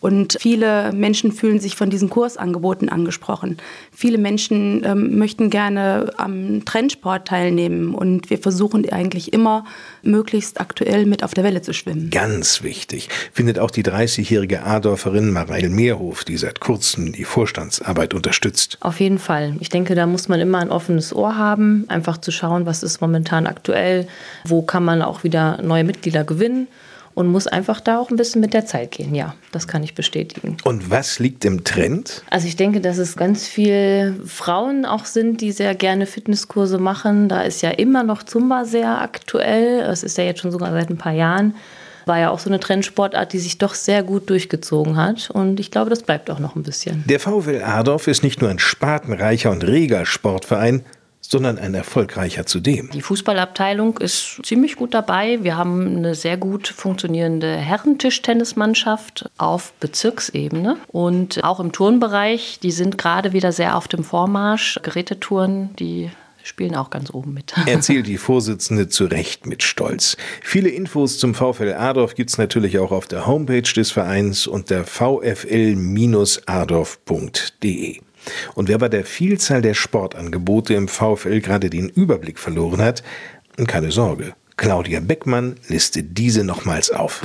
Und viele Menschen fühlen sich von diesen Kursangeboten angesprochen. Viele Menschen möchten gerne am Trendsport teilnehmen. Und wir versuchen eigentlich immer, möglichst aktuell mit auf der Welle zu schwimmen. Ganz wichtig findet auch die 30-jährige Adorferin Mareil Meerhof, die seit kurzem die Vorstandsarbeit unterstützt. Auf jeden Fall. Ich denke, da muss man immer ein offenes Ohr haben, einfach zu schauen, was ist momentan aktuell, wo kann man auch wieder neue Mitglieder gewinnen. Und muss einfach da auch ein bisschen mit der Zeit gehen. Ja, das kann ich bestätigen. Und was liegt im Trend? Also ich denke, dass es ganz viele Frauen auch sind, die sehr gerne Fitnesskurse machen. Da ist ja immer noch Zumba sehr aktuell. Es ist ja jetzt schon sogar seit ein paar Jahren. War ja auch so eine Trendsportart, die sich doch sehr gut durchgezogen hat. Und ich glaube, das bleibt auch noch ein bisschen. Der VfL Adorf ist nicht nur ein spartenreicher und reger Sportverein, sondern ein erfolgreicher zudem. Die Fußballabteilung ist ziemlich gut dabei. Wir haben eine sehr gut funktionierende Herrentischtennismannschaft auf Bezirksebene. Und auch im Turnbereich, die sind gerade wieder sehr auf dem Vormarsch. Gerätetouren, die spielen auch ganz oben mit. Erzählt die Vorsitzende zu Recht mit Stolz. Viele Infos zum VfL Adorf gibt es natürlich auch auf der Homepage des Vereins unter vfl-adorf.de. Und wer bei der Vielzahl der Sportangebote im VfL gerade den Überblick verloren hat, keine Sorge, Claudia Beckmann listet diese nochmals auf.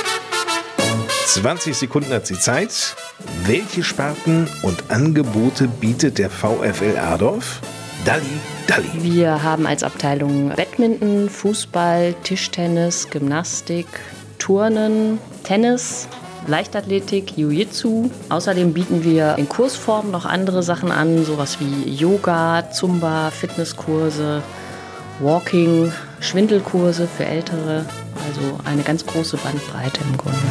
20 Sekunden hat sie Zeit. Welche Sparten und Angebote bietet der VfL Adorf? Dalli. Wir haben als Abteilung Badminton, Fußball, Tischtennis, Gymnastik, Turnen, Tennis, Leichtathletik, Jiu-Jitsu. Außerdem bieten wir in Kursform noch andere Sachen an, sowas wie Yoga, Zumba, Fitnesskurse, Walking, Schwindelkurse für Ältere. Also eine ganz große Bandbreite im Grunde.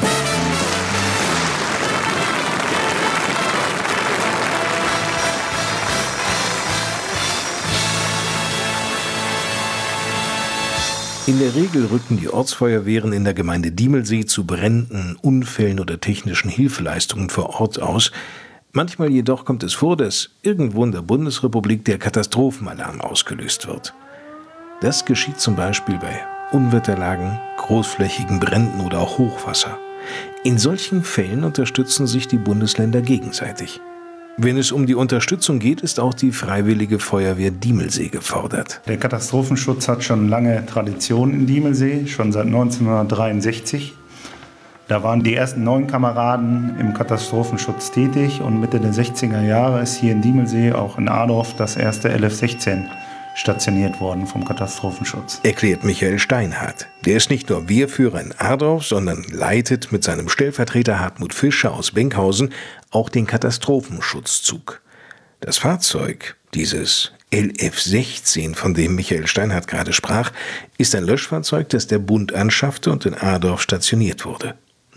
In der Regel rücken die Ortsfeuerwehren in der Gemeinde Diemelsee zu Bränden, Unfällen oder technischen Hilfeleistungen vor Ort aus. Manchmal jedoch kommt es vor, dass irgendwo in der Bundesrepublik der Katastrophenalarm ausgelöst wird. Das geschieht zum Beispiel bei Unwetterlagen, großflächigen Bränden oder auch Hochwasser. In solchen Fällen unterstützen sich die Bundesländer gegenseitig. Wenn es um die Unterstützung geht, ist auch die Freiwillige Feuerwehr Diemelsee gefordert. Der Katastrophenschutz hat schon lange Tradition in Diemelsee, schon seit 1963. Da waren die ersten 9 Kameraden im Katastrophenschutz tätig und Mitte der 60er Jahre ist hier in Diemelsee, auch in Adorf, das erste LF16 stationiert worden vom Katastrophenschutz. Erklärt Michael Steinhardt. Der ist nicht nur Wehrführer in Adorf, sondern leitet mit seinem Stellvertreter Hartmut Fischer aus Benkhausen auch den Katastrophenschutzzug. Das Fahrzeug, dieses LF16, von dem Michael Steinhardt gerade sprach, ist ein Löschfahrzeug, das der Bund anschaffte und in Adorf stationiert wurde.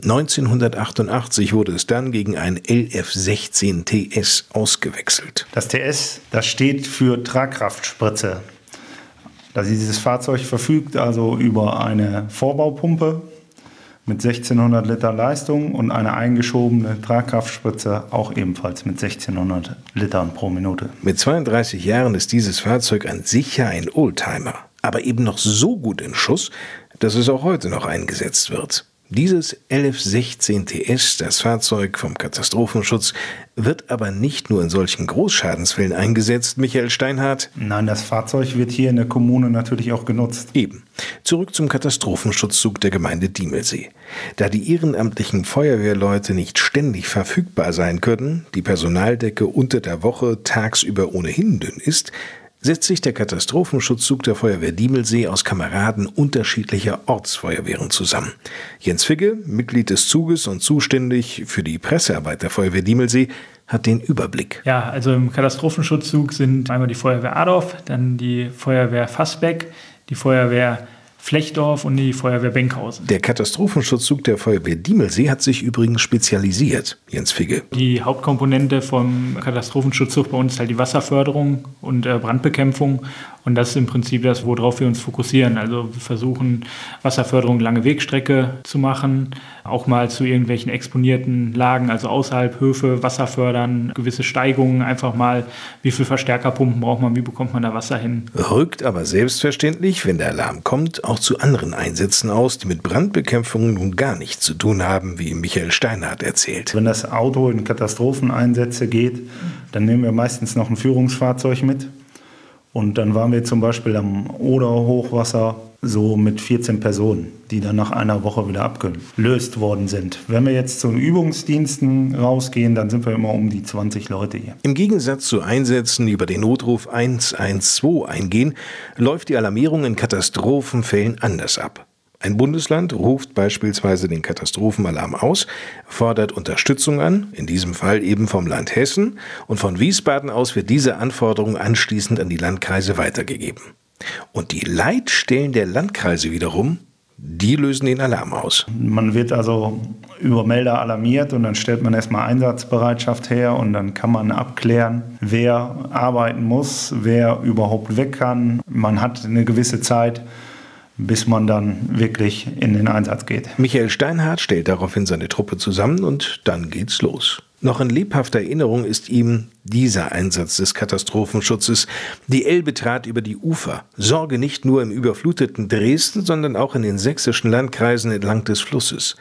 1988 wurde es dann gegen ein LF16 TS ausgewechselt. Das TS, das steht für Tragkraftspritze. Dieses Fahrzeug verfügt also über eine Vorbaupumpe mit 1600 Liter Leistung und eine eingeschobene Tragkraftspritze auch ebenfalls mit 1600 Litern pro Minute. Mit 32 Jahren ist dieses Fahrzeug an sich ja ein Oldtimer, aber eben noch so gut in Schuss, dass es auch heute noch eingesetzt wird. Dieses LF16 TS, das Fahrzeug vom Katastrophenschutz, wird aber nicht nur in solchen Großschadensfällen eingesetzt, Michael Steinhardt. Nein, das Fahrzeug wird hier in der Kommune natürlich auch genutzt. Eben. Zurück zum Katastrophenschutzzug der Gemeinde Diemelsee. Da die ehrenamtlichen Feuerwehrleute nicht ständig verfügbar sein können, die Personaldecke unter der Woche tagsüber ohnehin dünn ist, setzt sich der Katastrophenschutzzug der Feuerwehr Diemelsee aus Kameraden unterschiedlicher Ortsfeuerwehren zusammen. Jens Figge, Mitglied des Zuges und zuständig für die Pressearbeit der Feuerwehr Diemelsee, hat den Überblick. Ja, also im Katastrophenschutzzug sind einmal die Feuerwehr Adorf, dann die Feuerwehr Fassbeck, die Feuerwehr Flechdorf und die Feuerwehr Benkhausen. Der Katastrophenschutzzug der Feuerwehr Diemelsee hat sich übrigens spezialisiert, Jens Figge. Die Hauptkomponente vom Katastrophenschutzzug bei uns ist halt die Wasserförderung und Brandbekämpfung. Und das ist im Prinzip das, worauf wir uns fokussieren. Also wir versuchen, Wasserförderung lange Wegstrecke zu machen, auch mal zu irgendwelchen exponierten Lagen, also außerhalb Höfe, Wasser fördern, gewisse Steigungen, einfach mal, wie viel Verstärkerpumpen braucht man, wie bekommt man da Wasser hin. Rückt aber selbstverständlich, wenn der Alarm kommt, auch zu anderen Einsätzen aus, die mit Brandbekämpfung nun gar nichts zu tun haben, wie Michael Steinhardt erzählt. Wenn das Auto in Katastropheneinsätze geht, dann nehmen wir meistens noch ein Führungsfahrzeug mit. Und dann waren wir zum Beispiel am Oder-Hochwasser so mit 14 Personen, die dann nach einer Woche wieder abgelöst worden sind. Wenn wir jetzt zu den Übungsdiensten rausgehen, dann sind wir immer um die 20 Leute hier. Im Gegensatz zu Einsätzen, die über den Notruf 112 eingehen, läuft die Alarmierung in Katastrophenfällen anders ab. Ein Bundesland ruft beispielsweise den Katastrophenalarm aus, fordert Unterstützung an, in diesem Fall eben vom Land Hessen, und von Wiesbaden aus wird diese Anforderung anschließend an die Landkreise weitergegeben. Und die Leitstellen der Landkreise wiederum, die lösen den Alarm aus. Man wird also über Melder alarmiert und dann stellt man erstmal Einsatzbereitschaft her und dann kann man abklären, wer arbeiten muss, wer überhaupt weg kann. Man hat eine gewisse Zeit, bis man dann wirklich in den Einsatz geht. Michael Steinhardt stellt daraufhin seine Truppe zusammen und dann geht's los. Noch in lebhafter Erinnerung ist ihm dieser Einsatz des Katastrophenschutzes. Die Elbe trat über die Ufer. Sorge nicht nur im überfluteten Dresden, sondern auch in den sächsischen Landkreisen entlang des Flusses.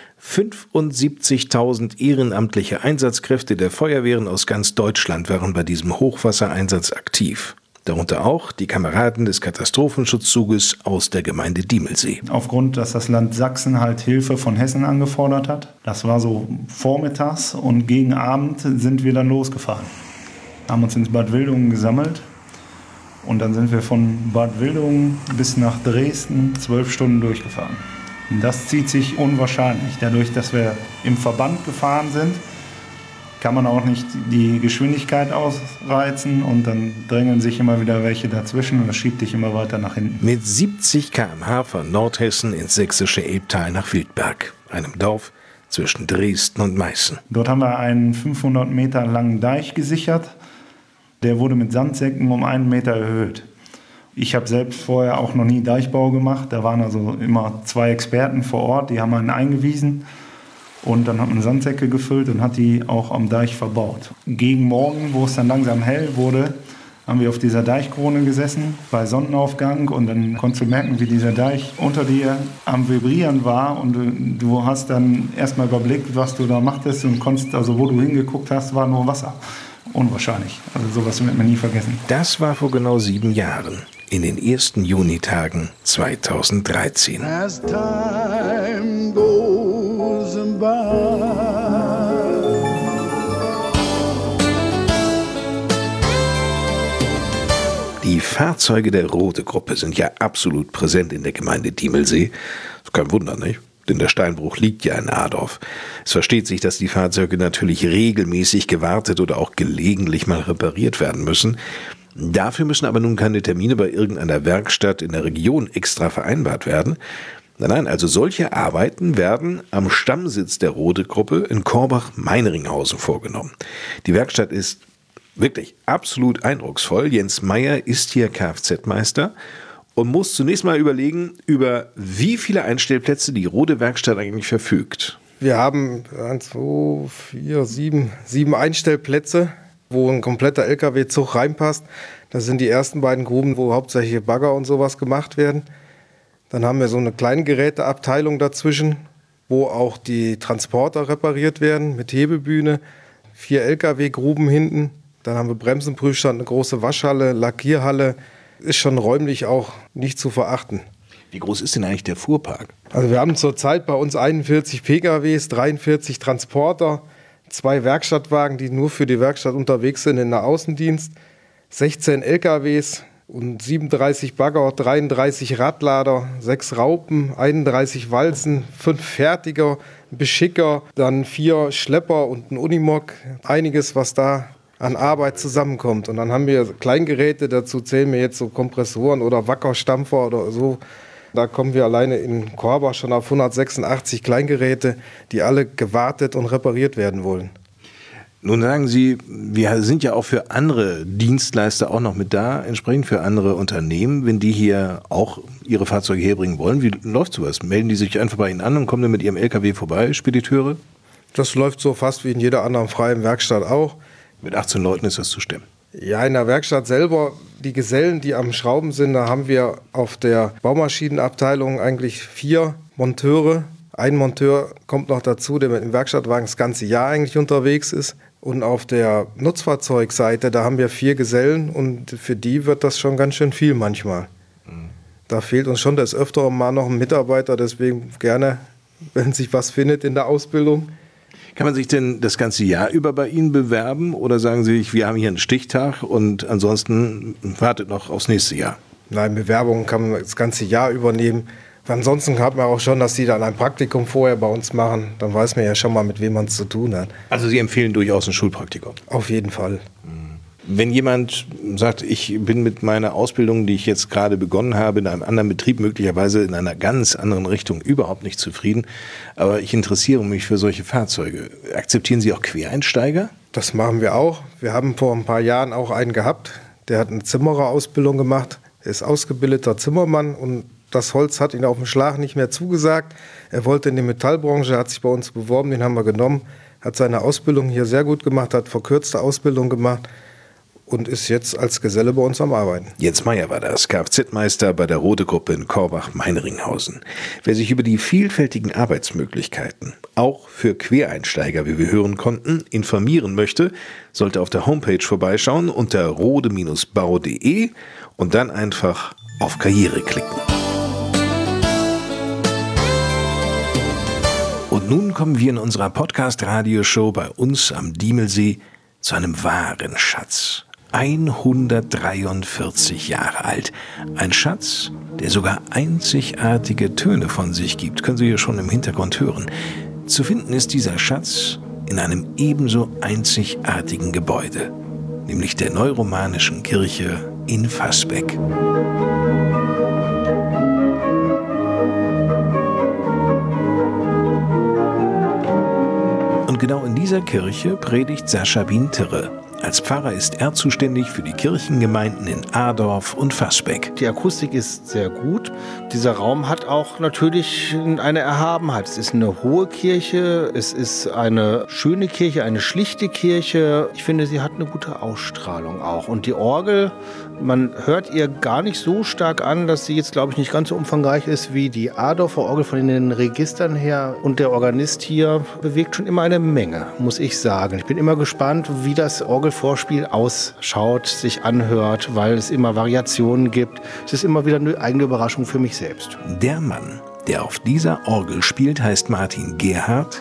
75.000 ehrenamtliche Einsatzkräfte der Feuerwehren aus ganz Deutschland waren bei diesem Hochwassereinsatz aktiv. Darunter auch die Kameraden des Katastrophenschutzzuges aus der Gemeinde Diemelsee. Aufgrund, dass das Land Sachsen halt Hilfe von Hessen angefordert hat. Das war so vormittags und gegen Abend sind wir dann losgefahren. Haben uns ins Bad Wildungen gesammelt und dann sind wir von Bad Wildungen bis nach Dresden 12 Stunden durchgefahren. Und das zieht sich unwahrscheinlich. Dadurch, dass wir im Verband gefahren sind, kann man auch nicht die Geschwindigkeit ausreizen und dann drängeln sich immer wieder welche dazwischen und das schiebt dich immer weiter nach hinten. Mit 70 km/h von Nordhessen ins sächsische Elbtal nach Wildberg, einem Dorf zwischen Dresden und Meißen. Dort haben wir einen 500 Meter langen Deich gesichert. Der wurde mit Sandsäcken um 1 Meter erhöht. Ich habe selbst vorher auch noch nie Deichbau gemacht. Da waren also immer 2 Experten vor Ort, die haben einen eingewiesen. Und dann hat man Sandsäcke gefüllt und hat die auch am Deich verbaut. Gegen Morgen, wo es dann langsam hell wurde, haben wir auf dieser Deichkrone gesessen bei Sonnenaufgang und dann konntest du merken, wie dieser Deich unter dir am Vibrieren war und du hast dann erstmal überblickt, was du da machtest und konntest, also wo du hingeguckt hast, war nur Wasser. Unwahrscheinlich. Also sowas wird man nie vergessen. Das war vor genau 7 Jahren, in den ersten Junitagen 2013. As time goes by. Die Fahrzeuge der Rode-Gruppe sind ja absolut präsent in der Gemeinde Diemelsee. Das ist kein Wunder, nicht? Denn der Steinbruch liegt ja in Adorf. Es versteht sich, dass die Fahrzeuge natürlich regelmäßig gewartet oder auch gelegentlich mal repariert werden müssen. Dafür müssen aber nun keine Termine bei irgendeiner Werkstatt in der Region extra vereinbart werden. Nein, also solche Arbeiten werden am Stammsitz der Rode-Gruppe in Korbach-Meinringhausen vorgenommen. Die Werkstatt ist wirklich absolut eindrucksvoll. Jens Meyer ist hier Kfz-Meister und muss zunächst mal überlegen, über wie viele Einstellplätze die Rode-Werkstatt eigentlich verfügt. Wir haben 1, 2, 4, 7 Einstellplätze, wo ein kompletter LKW-Zug reinpasst. Das sind die ersten beiden Gruben, wo hauptsächlich Bagger und sowas gemacht werden. Dann haben wir so eine Kleingeräteabteilung dazwischen, wo auch die Transporter repariert werden mit Hebebühne, 4 LKW-Gruben hinten. Dann haben wir Bremsenprüfstand, eine große Waschhalle, Lackierhalle. Ist schon räumlich auch nicht zu verachten. Wie groß ist denn eigentlich der Fuhrpark? Also wir haben zurzeit bei uns 41 PKWs, 43 Transporter, 2 Werkstattwagen, die nur für die Werkstatt unterwegs sind in der Außendienst, 16 LKWs und 37 Bagger, 33 Radlader, 6 Raupen, 31 Walzen, 5 Fertiger, Beschicker, dann 4 Schlepper und ein Unimog. Einiges, was da an Arbeit zusammenkommt. Und dann haben wir Kleingeräte, dazu zählen wir jetzt so Kompressoren oder Wackerstampfer oder so. Da kommen wir alleine in Korbach schon auf 186 Kleingeräte, die alle gewartet und repariert werden wollen. Nun sagen Sie, wir sind ja auch für andere Dienstleister auch noch mit da, entsprechend für andere Unternehmen, wenn die hier auch ihre Fahrzeuge herbringen wollen. Wie läuft sowas? Melden die sich einfach bei Ihnen an und kommen dann mit ihrem LKW vorbei, Spediteure? Das läuft so fast wie in jeder anderen freien Werkstatt auch. Mit 18 Leuten ist das zu stemmen. Ja, in der Werkstatt selber, die Gesellen, die am Schrauben sind, da haben wir auf der Baumaschinenabteilung eigentlich 4 Monteure. Ein Monteur kommt noch dazu, der mit dem Werkstattwagen das ganze Jahr eigentlich unterwegs ist. Und auf der Nutzfahrzeugseite, da haben wir 4 Gesellen und für die wird das schon ganz schön viel manchmal. Da fehlt uns schon des Öfteren mal noch ein Mitarbeiter, deswegen gerne, wenn sich was findet in der Ausbildung. Kann man sich denn das ganze Jahr über bei Ihnen bewerben oder sagen Sie, wir haben hier einen Stichtag und ansonsten wartet noch aufs nächste Jahr? Nein, Bewerbungen kann man das ganze Jahr übernehmen. Ansonsten hat man auch schon, dass die dann ein Praktikum vorher bei uns machen. Dann weiß man ja schon mal, mit wem man es zu tun hat. Also Sie empfehlen durchaus ein Schulpraktikum? Auf jeden Fall. Wenn jemand sagt, ich bin mit meiner Ausbildung, die ich jetzt gerade begonnen habe, in einem anderen Betrieb, möglicherweise in einer ganz anderen Richtung, überhaupt nicht zufrieden, aber ich interessiere mich für solche Fahrzeuge. Akzeptieren Sie auch Quereinsteiger? Das machen wir auch. Wir haben vor ein paar Jahren auch einen gehabt, der hat eine Zimmererausbildung gemacht. Er ist ausgebildeter Zimmermann und das Holz hat ihn auf dem Schlag nicht mehr zugesagt. Er wollte in die Metallbranche, hat sich bei uns beworben, den haben wir genommen, hat seine Ausbildung hier sehr gut gemacht, hat verkürzte Ausbildung gemacht und ist jetzt als Geselle bei uns am Arbeiten. Jens Meyer war das, Kfz-Meister bei der Rode-Gruppe in Korbach-Meinringhausen. Wer sich über die vielfältigen Arbeitsmöglichkeiten, auch für Quereinsteiger, wie wir hören konnten, informieren möchte, sollte auf der Homepage vorbeischauen unter rode-bau.de und dann einfach auf Karriere klicken. Und nun kommen wir in unserer Podcast-Radioshow bei uns am Diemelsee zu einem wahren Schatz. 143 Jahre alt. Ein Schatz, der sogar einzigartige Töne von sich gibt. Können Sie hier schon im Hintergrund hören. Zu finden ist dieser Schatz in einem ebenso einzigartigen Gebäude, nämlich der neuromanischen Kirche in Fasbeck. Und genau in dieser Kirche predigt Sascha Bintere. Als Pfarrer ist er zuständig für die Kirchengemeinden in Adorf und Fasbeck. Die Akustik ist sehr gut. Dieser Raum hat auch natürlich eine Erhabenheit. Es ist eine hohe Kirche, es ist eine schöne Kirche, eine schlichte Kirche. Ich finde, sie hat eine gute Ausstrahlung auch. Und die Orgel, man hört ihr gar nicht so stark an, dass sie jetzt, glaube ich, nicht ganz so umfangreich ist wie die Adorfer Orgel von den Registern her. Und der Organist hier bewegt schon immer eine Menge, muss ich sagen. Ich bin immer gespannt, wie das Orgelvorspiel ausschaut, sich anhört, weil es immer Variationen gibt. Es ist immer wieder eine eigene Überraschung für mich selbst. Der Mann, der auf dieser Orgel spielt, heißt Martin Gerhardt,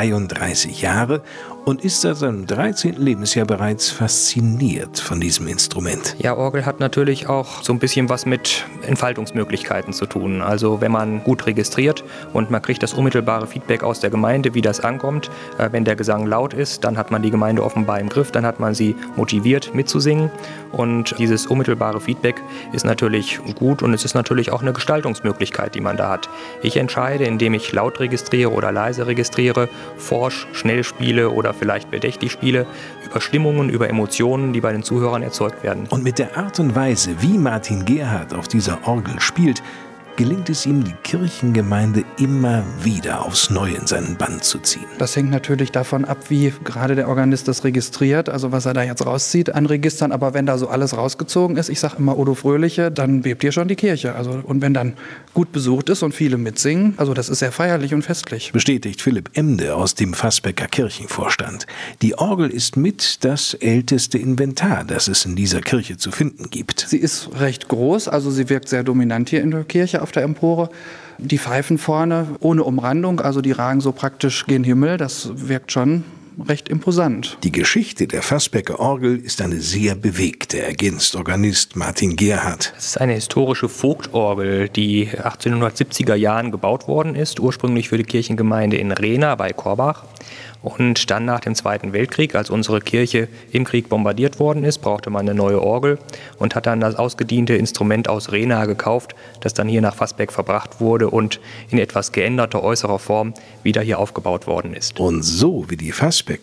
33 Jahre und ist seit seinem 13. Lebensjahr bereits fasziniert von diesem Instrument. Ja, Orgel hat natürlich auch so ein bisschen was mit Entfaltungsmöglichkeiten zu tun. Also wenn man gut registriert und man kriegt das unmittelbare Feedback aus der Gemeinde, wie das ankommt. Wenn der Gesang laut ist, dann hat man die Gemeinde offenbar im Griff, dann hat man sie motiviert mitzusingen. Und dieses unmittelbare Feedback ist natürlich gut und es ist natürlich auch eine Gestaltungsmöglichkeit, die man da hat. Ich entscheide, indem ich laut registriere oder leise registriere, forsch, schnell spiele oder vielleicht bedächtig spiele, über Stimmungen, über Emotionen, die bei den Zuhörern erzeugt werden. Und mit der Art und Weise, wie Martin Gerhardt auf dieser Orgel spielt, gelingt es ihm, die Kirchengemeinde immer wieder aufs Neue in seinen Bann zu ziehen. Das hängt natürlich davon ab, wie gerade der Organist das registriert, also was er da jetzt rauszieht an Registern. Aber wenn da so alles rausgezogen ist, ich sage immer Odo Fröhliche, dann bebt hier schon die Kirche. Also, und wenn dann gut besucht ist und viele mitsingen, also das ist sehr feierlich und festlich. Bestätigt Philipp Emde aus dem Fasbecker Kirchenvorstand. Die Orgel ist mit das älteste Inventar, das es in dieser Kirche zu finden gibt. Sie ist recht groß, also sie wirkt sehr dominant hier in der Kirche auf der Empore. Die Pfeifen vorne ohne Umrandung, also die ragen so praktisch gen Himmel, das wirkt schon recht imposant. Die Geschichte der Fasbecker Orgel ist eine sehr bewegte, ergänzt Organist Martin Gerhardt. Es ist eine historische Vogtorgel, die 1870er Jahren gebaut worden ist, ursprünglich für die Kirchengemeinde in Rehna bei Korbach. Und dann nach dem Zweiten Weltkrieg, als unsere Kirche im Krieg bombardiert worden ist, brauchte man eine neue Orgel und hat dann das ausgediente Instrument aus Rehna gekauft, das dann hier nach Fasbeck verbracht wurde und in etwas geänderter äußerer Form wieder hier aufgebaut worden ist. Und so wie die Fasbecker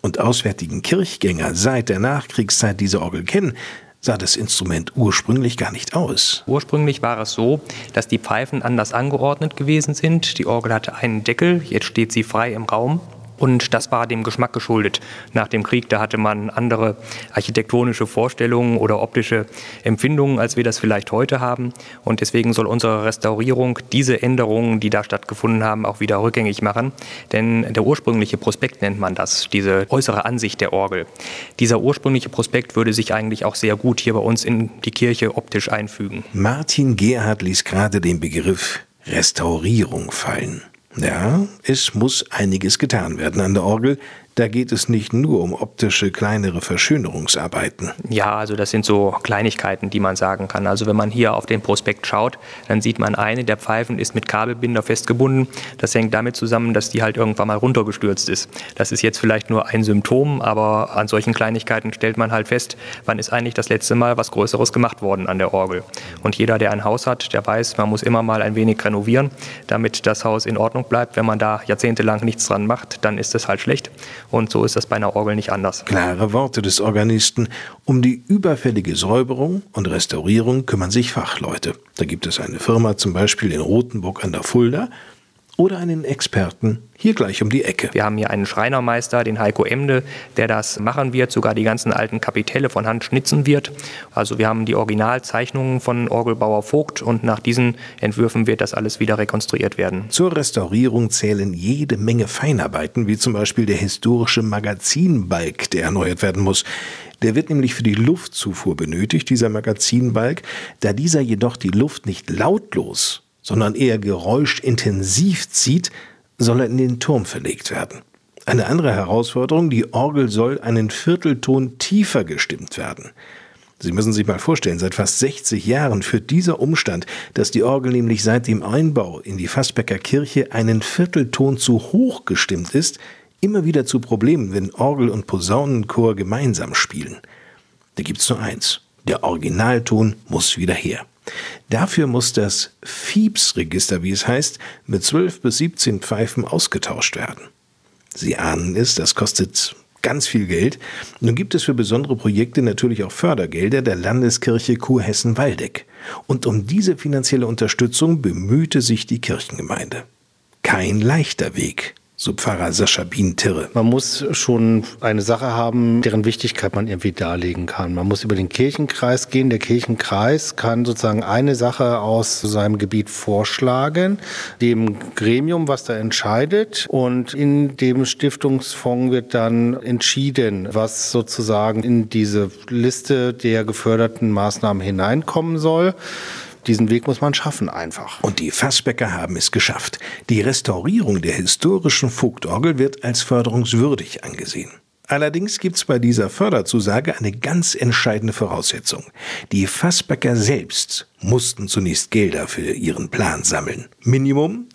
und auswärtigen Kirchgänger seit der Nachkriegszeit diese Orgel kennen, sah das Instrument ursprünglich gar nicht aus. Ursprünglich war es so, dass die Pfeifen anders angeordnet gewesen sind. Die Orgel hatte einen Deckel, jetzt steht sie frei im Raum. Und das war dem Geschmack geschuldet. Nach dem Krieg, da hatte man andere architektonische Vorstellungen oder optische Empfindungen, als wir das vielleicht heute haben. Und deswegen soll unsere Restaurierung diese Änderungen, die da stattgefunden haben, auch wieder rückgängig machen. Denn der ursprüngliche Prospekt nennt man das, diese äußere Ansicht der Orgel. Dieser ursprüngliche Prospekt würde sich eigentlich auch sehr gut hier bei uns in die Kirche optisch einfügen. Martin Gerhardt ließ gerade den Begriff Restaurierung fallen. Ja, es muss einiges getan werden an der Orgel. Da geht es nicht nur um optische, kleinere Verschönerungsarbeiten. Ja, also das sind so Kleinigkeiten, die man sagen kann. Also wenn man hier auf den Prospekt schaut, dann sieht man, eine der Pfeifen ist mit Kabelbinder festgebunden. Das hängt damit zusammen, dass die halt irgendwann mal runtergestürzt ist. Das ist jetzt vielleicht nur ein Symptom, aber an solchen Kleinigkeiten stellt man halt fest, wann ist eigentlich das letzte Mal was Größeres gemacht worden an der Orgel. Und jeder, der ein Haus hat, der weiß, man muss immer mal ein wenig renovieren, damit das Haus in Ordnung bleibt. Wenn man da jahrzehntelang nichts dran macht, dann ist es halt schlecht. Und so ist das bei einer Orgel nicht anders. Klare Worte des Organisten. Um die überfällige Säuberung und Restaurierung kümmern sich Fachleute. Da gibt es eine Firma zum Beispiel in Rothenburg an der Fulda oder einen Experten hier gleich um die Ecke. Wir haben hier einen Schreinermeister, den Heiko Emde, der das machen wird, sogar die ganzen alten Kapitelle von Hand schnitzen wird. Also wir haben die Originalzeichnungen von Orgelbauer Vogt und nach diesen Entwürfen wird das alles wieder rekonstruiert werden. Zur Restaurierung zählen jede Menge Feinarbeiten, wie zum Beispiel der historische Magazinbalg, der erneuert werden muss. Der wird nämlich für die Luftzufuhr benötigt, dieser Magazinbalg. Da dieser jedoch die Luft nicht lautlos, sondern eher geräuschintensiv zieht, soll er in den Turm verlegt werden. Eine andere Herausforderung, die Orgel soll einen Viertelton tiefer gestimmt werden. Sie müssen sich mal vorstellen, seit fast 60 Jahren führt dieser Umstand, dass die Orgel nämlich seit dem Einbau in die Fasbecker Kirche einen Viertelton zu hoch gestimmt ist, immer wieder zu Problemen, wenn Orgel und Posaunenchor gemeinsam spielen. Da gibt's nur eins: der Originalton muss wieder her. Dafür muss das Fiebs-Register, wie es heißt, mit 12 bis 17 Pfeifen ausgetauscht werden. Sie ahnen es, das kostet ganz viel Geld. Nun gibt es für besondere Projekte natürlich auch Fördergelder der Landeskirche Kurhessen-Waldeck. Und um diese finanzielle Unterstützung bemühte sich die Kirchengemeinde. Kein leichter Weg, so Pfarrer Sascha Bientirre. Man muss schon eine Sache haben, deren Wichtigkeit man irgendwie darlegen kann. Man muss über den Kirchenkreis gehen. Der Kirchenkreis kann sozusagen eine Sache aus seinem Gebiet vorschlagen, dem Gremium, was da entscheidet. Und in dem Stiftungsfonds wird dann entschieden, was sozusagen in diese Liste der geförderten Maßnahmen hineinkommen soll. Diesen Weg muss man schaffen einfach. Und die Fasbecker haben es geschafft. Die Restaurierung der historischen Vogtorgel wird als förderungswürdig angesehen. Allerdings gibt es bei dieser Förderzusage eine ganz entscheidende Voraussetzung. Die Fasbecker selbst mussten zunächst Gelder für ihren Plan sammeln. Minimum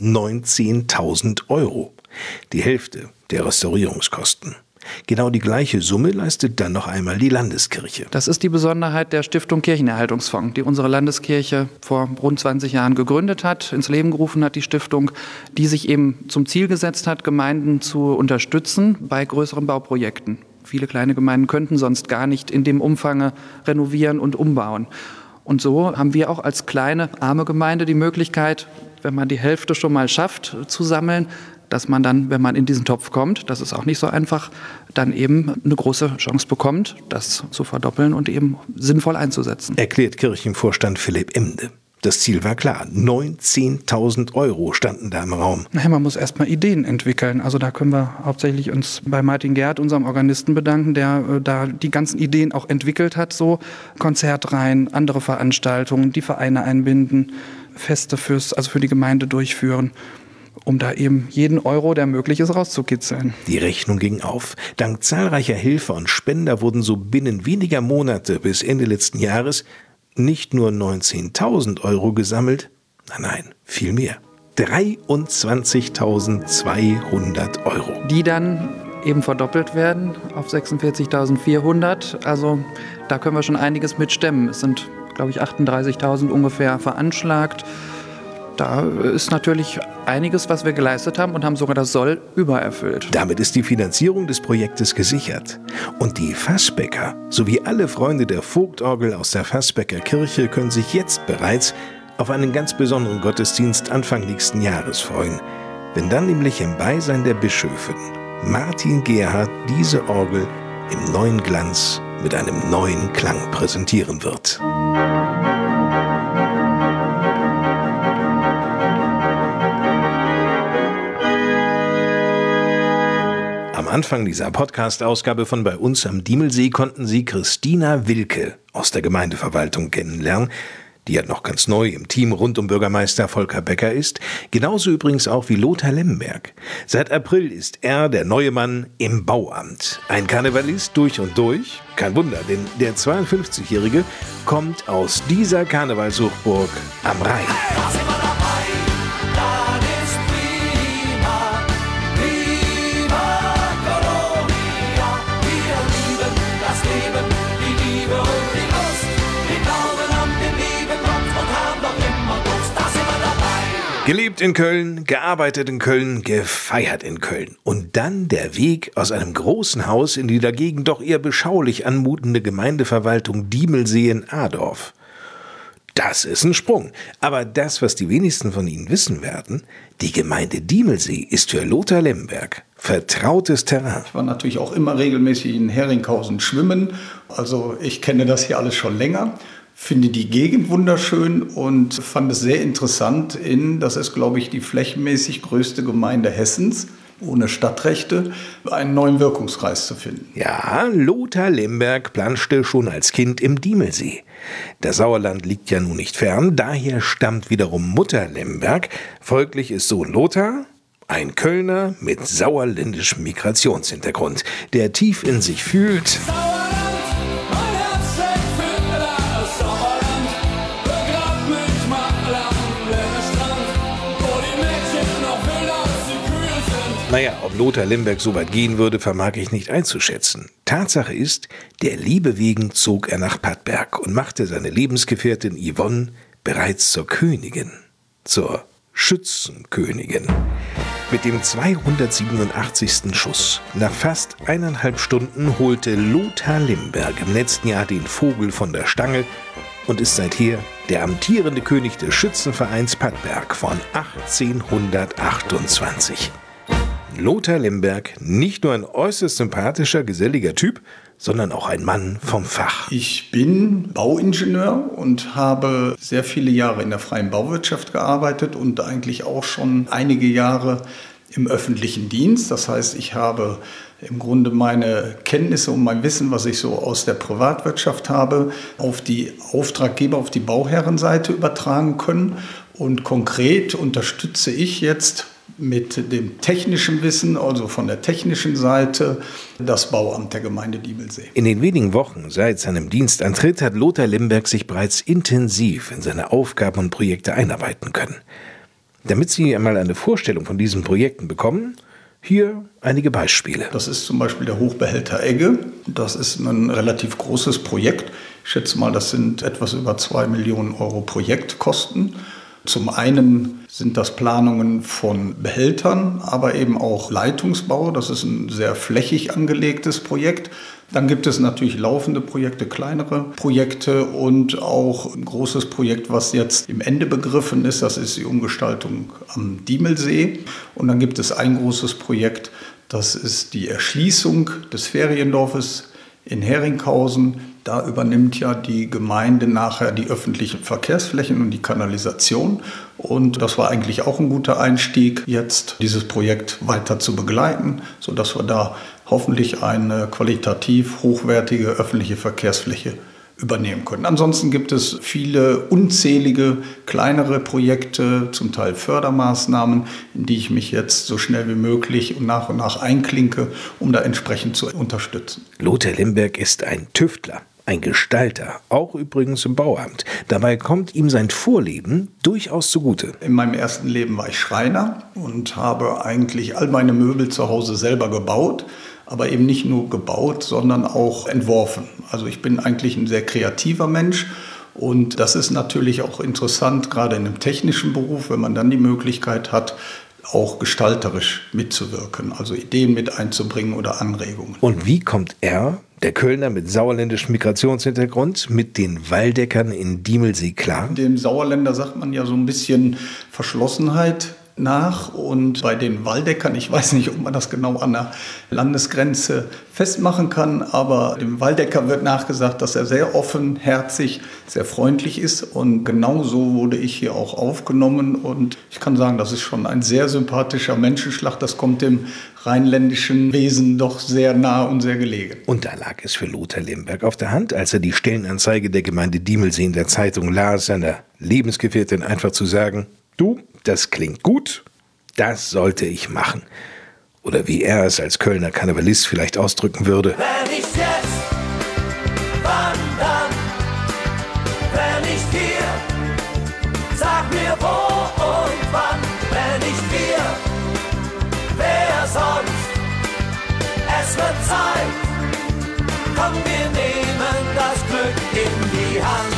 19.000 €. Die Hälfte der Restaurierungskosten. Genau die gleiche Summe leistet dann noch einmal die Landeskirche. Das ist die Besonderheit der Stiftung Kirchenerhaltungsfonds, die unsere Landeskirche vor rund 20 Jahren gegründet hat, ins Leben gerufen hat, die Stiftung, die sich eben zum Ziel gesetzt hat, Gemeinden zu unterstützen bei größeren Bauprojekten. Viele kleine Gemeinden könnten sonst gar nicht in dem Umfang renovieren und umbauen. Und so haben wir auch als kleine, arme Gemeinde die Möglichkeit, wenn man die Hälfte schon mal schafft, zu sammeln, dass man dann, wenn man in diesen Topf kommt, das ist auch nicht so einfach, dann eben eine große Chance bekommt, das zu verdoppeln und eben sinnvoll einzusetzen. Erklärt Kirchenvorstand Philipp Emde. Das Ziel war klar, 19.000 € standen da im Raum. Naja, man muss erstmal Ideen entwickeln. Also da können wir hauptsächlich uns bei Martin Gerhardt, unserem Organisten, bedanken, der da die ganzen Ideen auch entwickelt hat. So Konzertreihen, andere Veranstaltungen, die Vereine einbinden, Feste für die Gemeinde durchführen, um da eben jeden Euro, der möglich ist, rauszukitzeln. Die Rechnung ging auf. Dank zahlreicher Helfer und Spender wurden so binnen weniger Monate bis Ende letzten Jahres nicht nur 19.000 € gesammelt, nein, viel mehr. 23.200 €. Die dann eben verdoppelt werden auf 46.400. Also da können wir schon einiges mit stemmen. Es sind, glaube ich, 38.000 ungefähr veranschlagt. Da ist natürlich einiges, was wir geleistet haben und haben sogar das Soll übererfüllt. Damit ist die Finanzierung des Projektes gesichert. Und die Fassbäcker sowie alle Freunde der Vogtorgel aus der Fassbäcker Kirche können sich jetzt bereits auf einen ganz besonderen Gottesdienst Anfang nächsten Jahres freuen, wenn dann nämlich im Beisein der Bischöfin Martin Gerhard diese Orgel im neuen Glanz mit einem neuen Klang präsentieren wird. Am Anfang dieser Podcast-Ausgabe von Bei uns am Diemelsee konnten Sie Christina Wilke aus der Gemeindeverwaltung kennenlernen, die ja noch ganz neu im Team rund um Bürgermeister Volker Becker ist, genauso übrigens auch wie Lothar Lemberg. Seit April ist er der neue Mann im Bauamt. Ein Karnevalist durch und durch. Kein Wunder, denn der 52-Jährige kommt aus dieser Karnevalshochburg am Rhein. Gelebt in Köln, gearbeitet in Köln, gefeiert in Köln. Und dann der Weg aus einem großen Haus in die dagegen doch eher beschaulich anmutende Gemeindeverwaltung Diemelsee in Adorf. Das ist ein Sprung. Aber das, was die wenigsten von Ihnen wissen werden, die Gemeinde Diemelsee ist für Lothar Lemberg vertrautes Terrain. Ich war natürlich auch immer regelmäßig in Heringhausen schwimmen. Also ich kenne das hier alles schon länger. Finde die Gegend wunderschön und fand es sehr interessant, das ist, glaube ich, die flächenmäßig größte Gemeinde Hessens, ohne Stadtrechte, einen neuen Wirkungskreis zu finden. Ja, Lothar Lemberg planschte schon als Kind im Diemelsee. Das Sauerland liegt ja nun nicht fern, daher stammt wiederum Mutter Lemberg. Folglich ist Sohn Lothar ein Kölner mit sauerländischem Migrationshintergrund, der tief in sich fühlt: Naja, ob Lothar Lemberg so weit gehen würde, vermag ich nicht einzuschätzen. Tatsache ist, der Liebe wegen zog er nach Padberg und machte seine Lebensgefährtin Yvonne bereits zur Königin, zur Schützenkönigin. Mit dem 287. Schuss nach fast 1,5 Stunden holte Lothar Lemberg im letzten Jahr den Vogel von der Stange und ist seither der amtierende König des Schützenvereins Padberg von 1828. Lothar Lemberg, nicht nur ein äußerst sympathischer, geselliger Typ, sondern auch ein Mann vom Fach. Ich bin Bauingenieur und habe sehr viele Jahre in der freien Bauwirtschaft gearbeitet und eigentlich auch schon einige Jahre im öffentlichen Dienst. Das heißt, ich habe im Grunde meine Kenntnisse und mein Wissen, was ich so aus der Privatwirtschaft habe, auf die Auftraggeber, auf die Bauherrenseite übertragen können. Und konkret unterstütze ich jetzt mit dem technischen Wissen, also von der technischen Seite, das Bauamt der Gemeinde Diemelsee. In den wenigen Wochen seit seinem Dienstantritt hat Lothar Lemberg sich bereits intensiv in seine Aufgaben und Projekte einarbeiten können. Damit Sie einmal eine Vorstellung von diesen Projekten bekommen, hier einige Beispiele. Das ist zum Beispiel der Hochbehälter Egge. Das ist ein relativ großes Projekt. Ich schätze mal, das sind etwas über 2 Millionen Euro Projektkosten. Zum einen sind das Planungen von Behältern, aber eben auch Leitungsbau. Das ist ein sehr flächig angelegtes Projekt. Dann gibt es natürlich laufende Projekte, kleinere Projekte und auch ein großes Projekt, was jetzt im Ende begriffen ist. Das ist die Umgestaltung am Diemelsee. Und dann gibt es ein großes Projekt, das ist die Erschließung des Feriendorfes in Heringhausen. Da übernimmt ja die Gemeinde nachher die öffentlichen Verkehrsflächen und die Kanalisation. Und das war eigentlich auch ein guter Einstieg, jetzt dieses Projekt weiter zu begleiten, sodass wir da hoffentlich eine qualitativ hochwertige öffentliche Verkehrsfläche übernehmen können. Ansonsten gibt es viele unzählige kleinere Projekte, zum Teil Fördermaßnahmen, in die ich mich jetzt so schnell wie möglich und nach einklinke, um da entsprechend zu unterstützen. Lothar Lemberg ist ein Tüftler, ein Gestalter, auch übrigens im Bauamt. Dabei kommt ihm sein Vorleben durchaus zugute. In meinem ersten Leben war ich Schreiner und habe eigentlich all meine Möbel zu Hause selber gebaut. Aber eben nicht nur gebaut, sondern auch entworfen. Also ich bin eigentlich ein sehr kreativer Mensch Und das ist natürlich auch interessant, gerade in einem technischen Beruf, wenn man dann die Möglichkeit hat, auch gestalterisch mitzuwirken, also Ideen mit einzubringen oder Anregungen. Und wie kommt er, der Kölner mit sauerländischem Migrationshintergrund, mit den Waldeckern in Diemelsee klar? Dem Sauerländer sagt man ja so ein bisschen Verschlossenheit nach, und bei den Waldeckern, ich weiß nicht, ob man das genau an der Landesgrenze festmachen kann, aber dem Waldecker wird nachgesagt, dass er sehr offenherzig, sehr freundlich ist, und genau so wurde ich hier auch aufgenommen, und ich kann sagen, das ist schon ein sehr sympathischer Menschenschlag, das kommt dem rheinländischen Wesen doch sehr nah und sehr gelegen. Und da lag es für Lothar Lemberg auf der Hand, als er die Stellenanzeige der Gemeinde Diemelsee in der Zeitung las, seiner Lebensgefährtin einfach zu sagen: Du, das klingt gut, das sollte ich machen. Oder wie er es als Kölner Karnevalist vielleicht ausdrücken würde: Wenn nicht jetzt, wann dann? Wenn nicht hier, sag mir wo und wann. Wenn nicht wir, wer sonst? Es wird Zeit, komm, wir nehmen das Glück in die Hand.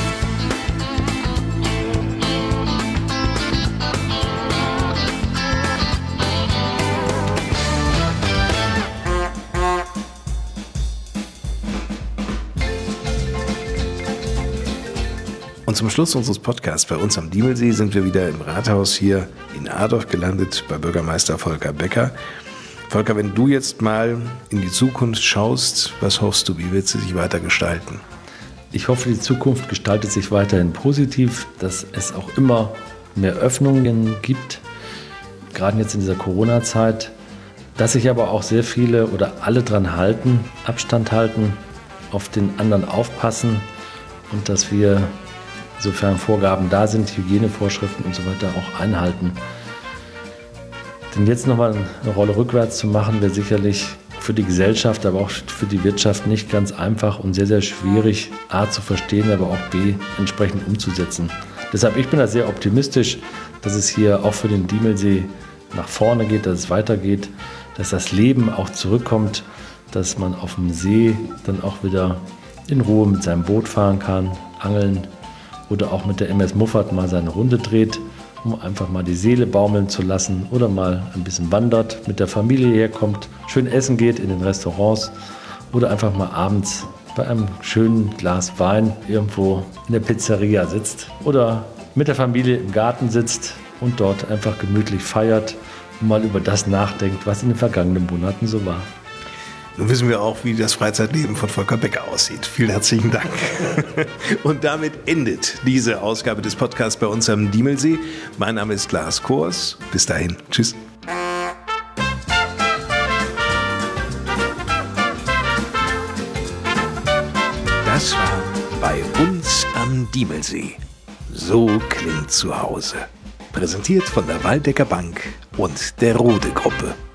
Und zum Schluss unseres Podcasts bei uns am Diemelsee sind wir wieder im Rathaus hier in Adorf gelandet, bei Bürgermeister Volker Becker. Volker, wenn du jetzt mal in die Zukunft schaust, was hoffst du, wie wird sie sich weiter gestalten? Ich hoffe, die Zukunft gestaltet sich weiterhin positiv, dass es auch immer mehr Öffnungen gibt, gerade jetzt in dieser Corona-Zeit, dass sich aber auch sehr viele oder alle dran halten, Abstand halten, auf den anderen aufpassen und dass wir, sofern Vorgaben da sind, Hygienevorschriften und so weiter auch einhalten. Denn jetzt nochmal eine Rolle rückwärts zu machen, wäre sicherlich für die Gesellschaft, aber auch für die Wirtschaft nicht ganz einfach und sehr, sehr schwierig, A zu verstehen, aber auch B entsprechend umzusetzen. Deshalb, ich bin da sehr optimistisch, dass es hier auch für den Diemelsee nach vorne geht, dass es weitergeht, dass das Leben auch zurückkommt, dass man auf dem See dann auch wieder in Ruhe mit seinem Boot fahren kann, angeln oder auch mit der MS Muffat mal seine Runde dreht, um einfach mal die Seele baumeln zu lassen oder mal ein bisschen wandert, mit der Familie herkommt, schön essen geht in den Restaurants oder einfach mal abends bei einem schönen Glas Wein irgendwo in der Pizzeria sitzt oder mit der Familie im Garten sitzt und dort einfach gemütlich feiert und mal über das nachdenkt, was in den vergangenen Monaten so war. Nun wissen wir auch, wie das Freizeitleben von Volker Becker aussieht. Vielen herzlichen Dank. Und damit endet diese Ausgabe des Podcasts bei uns am Diemelsee. Mein Name ist Lars Kors. Bis dahin. Tschüss. Das war bei uns am Diemelsee. So klingt zu Hause. Präsentiert von der Waldecker Bank und der Rode Gruppe.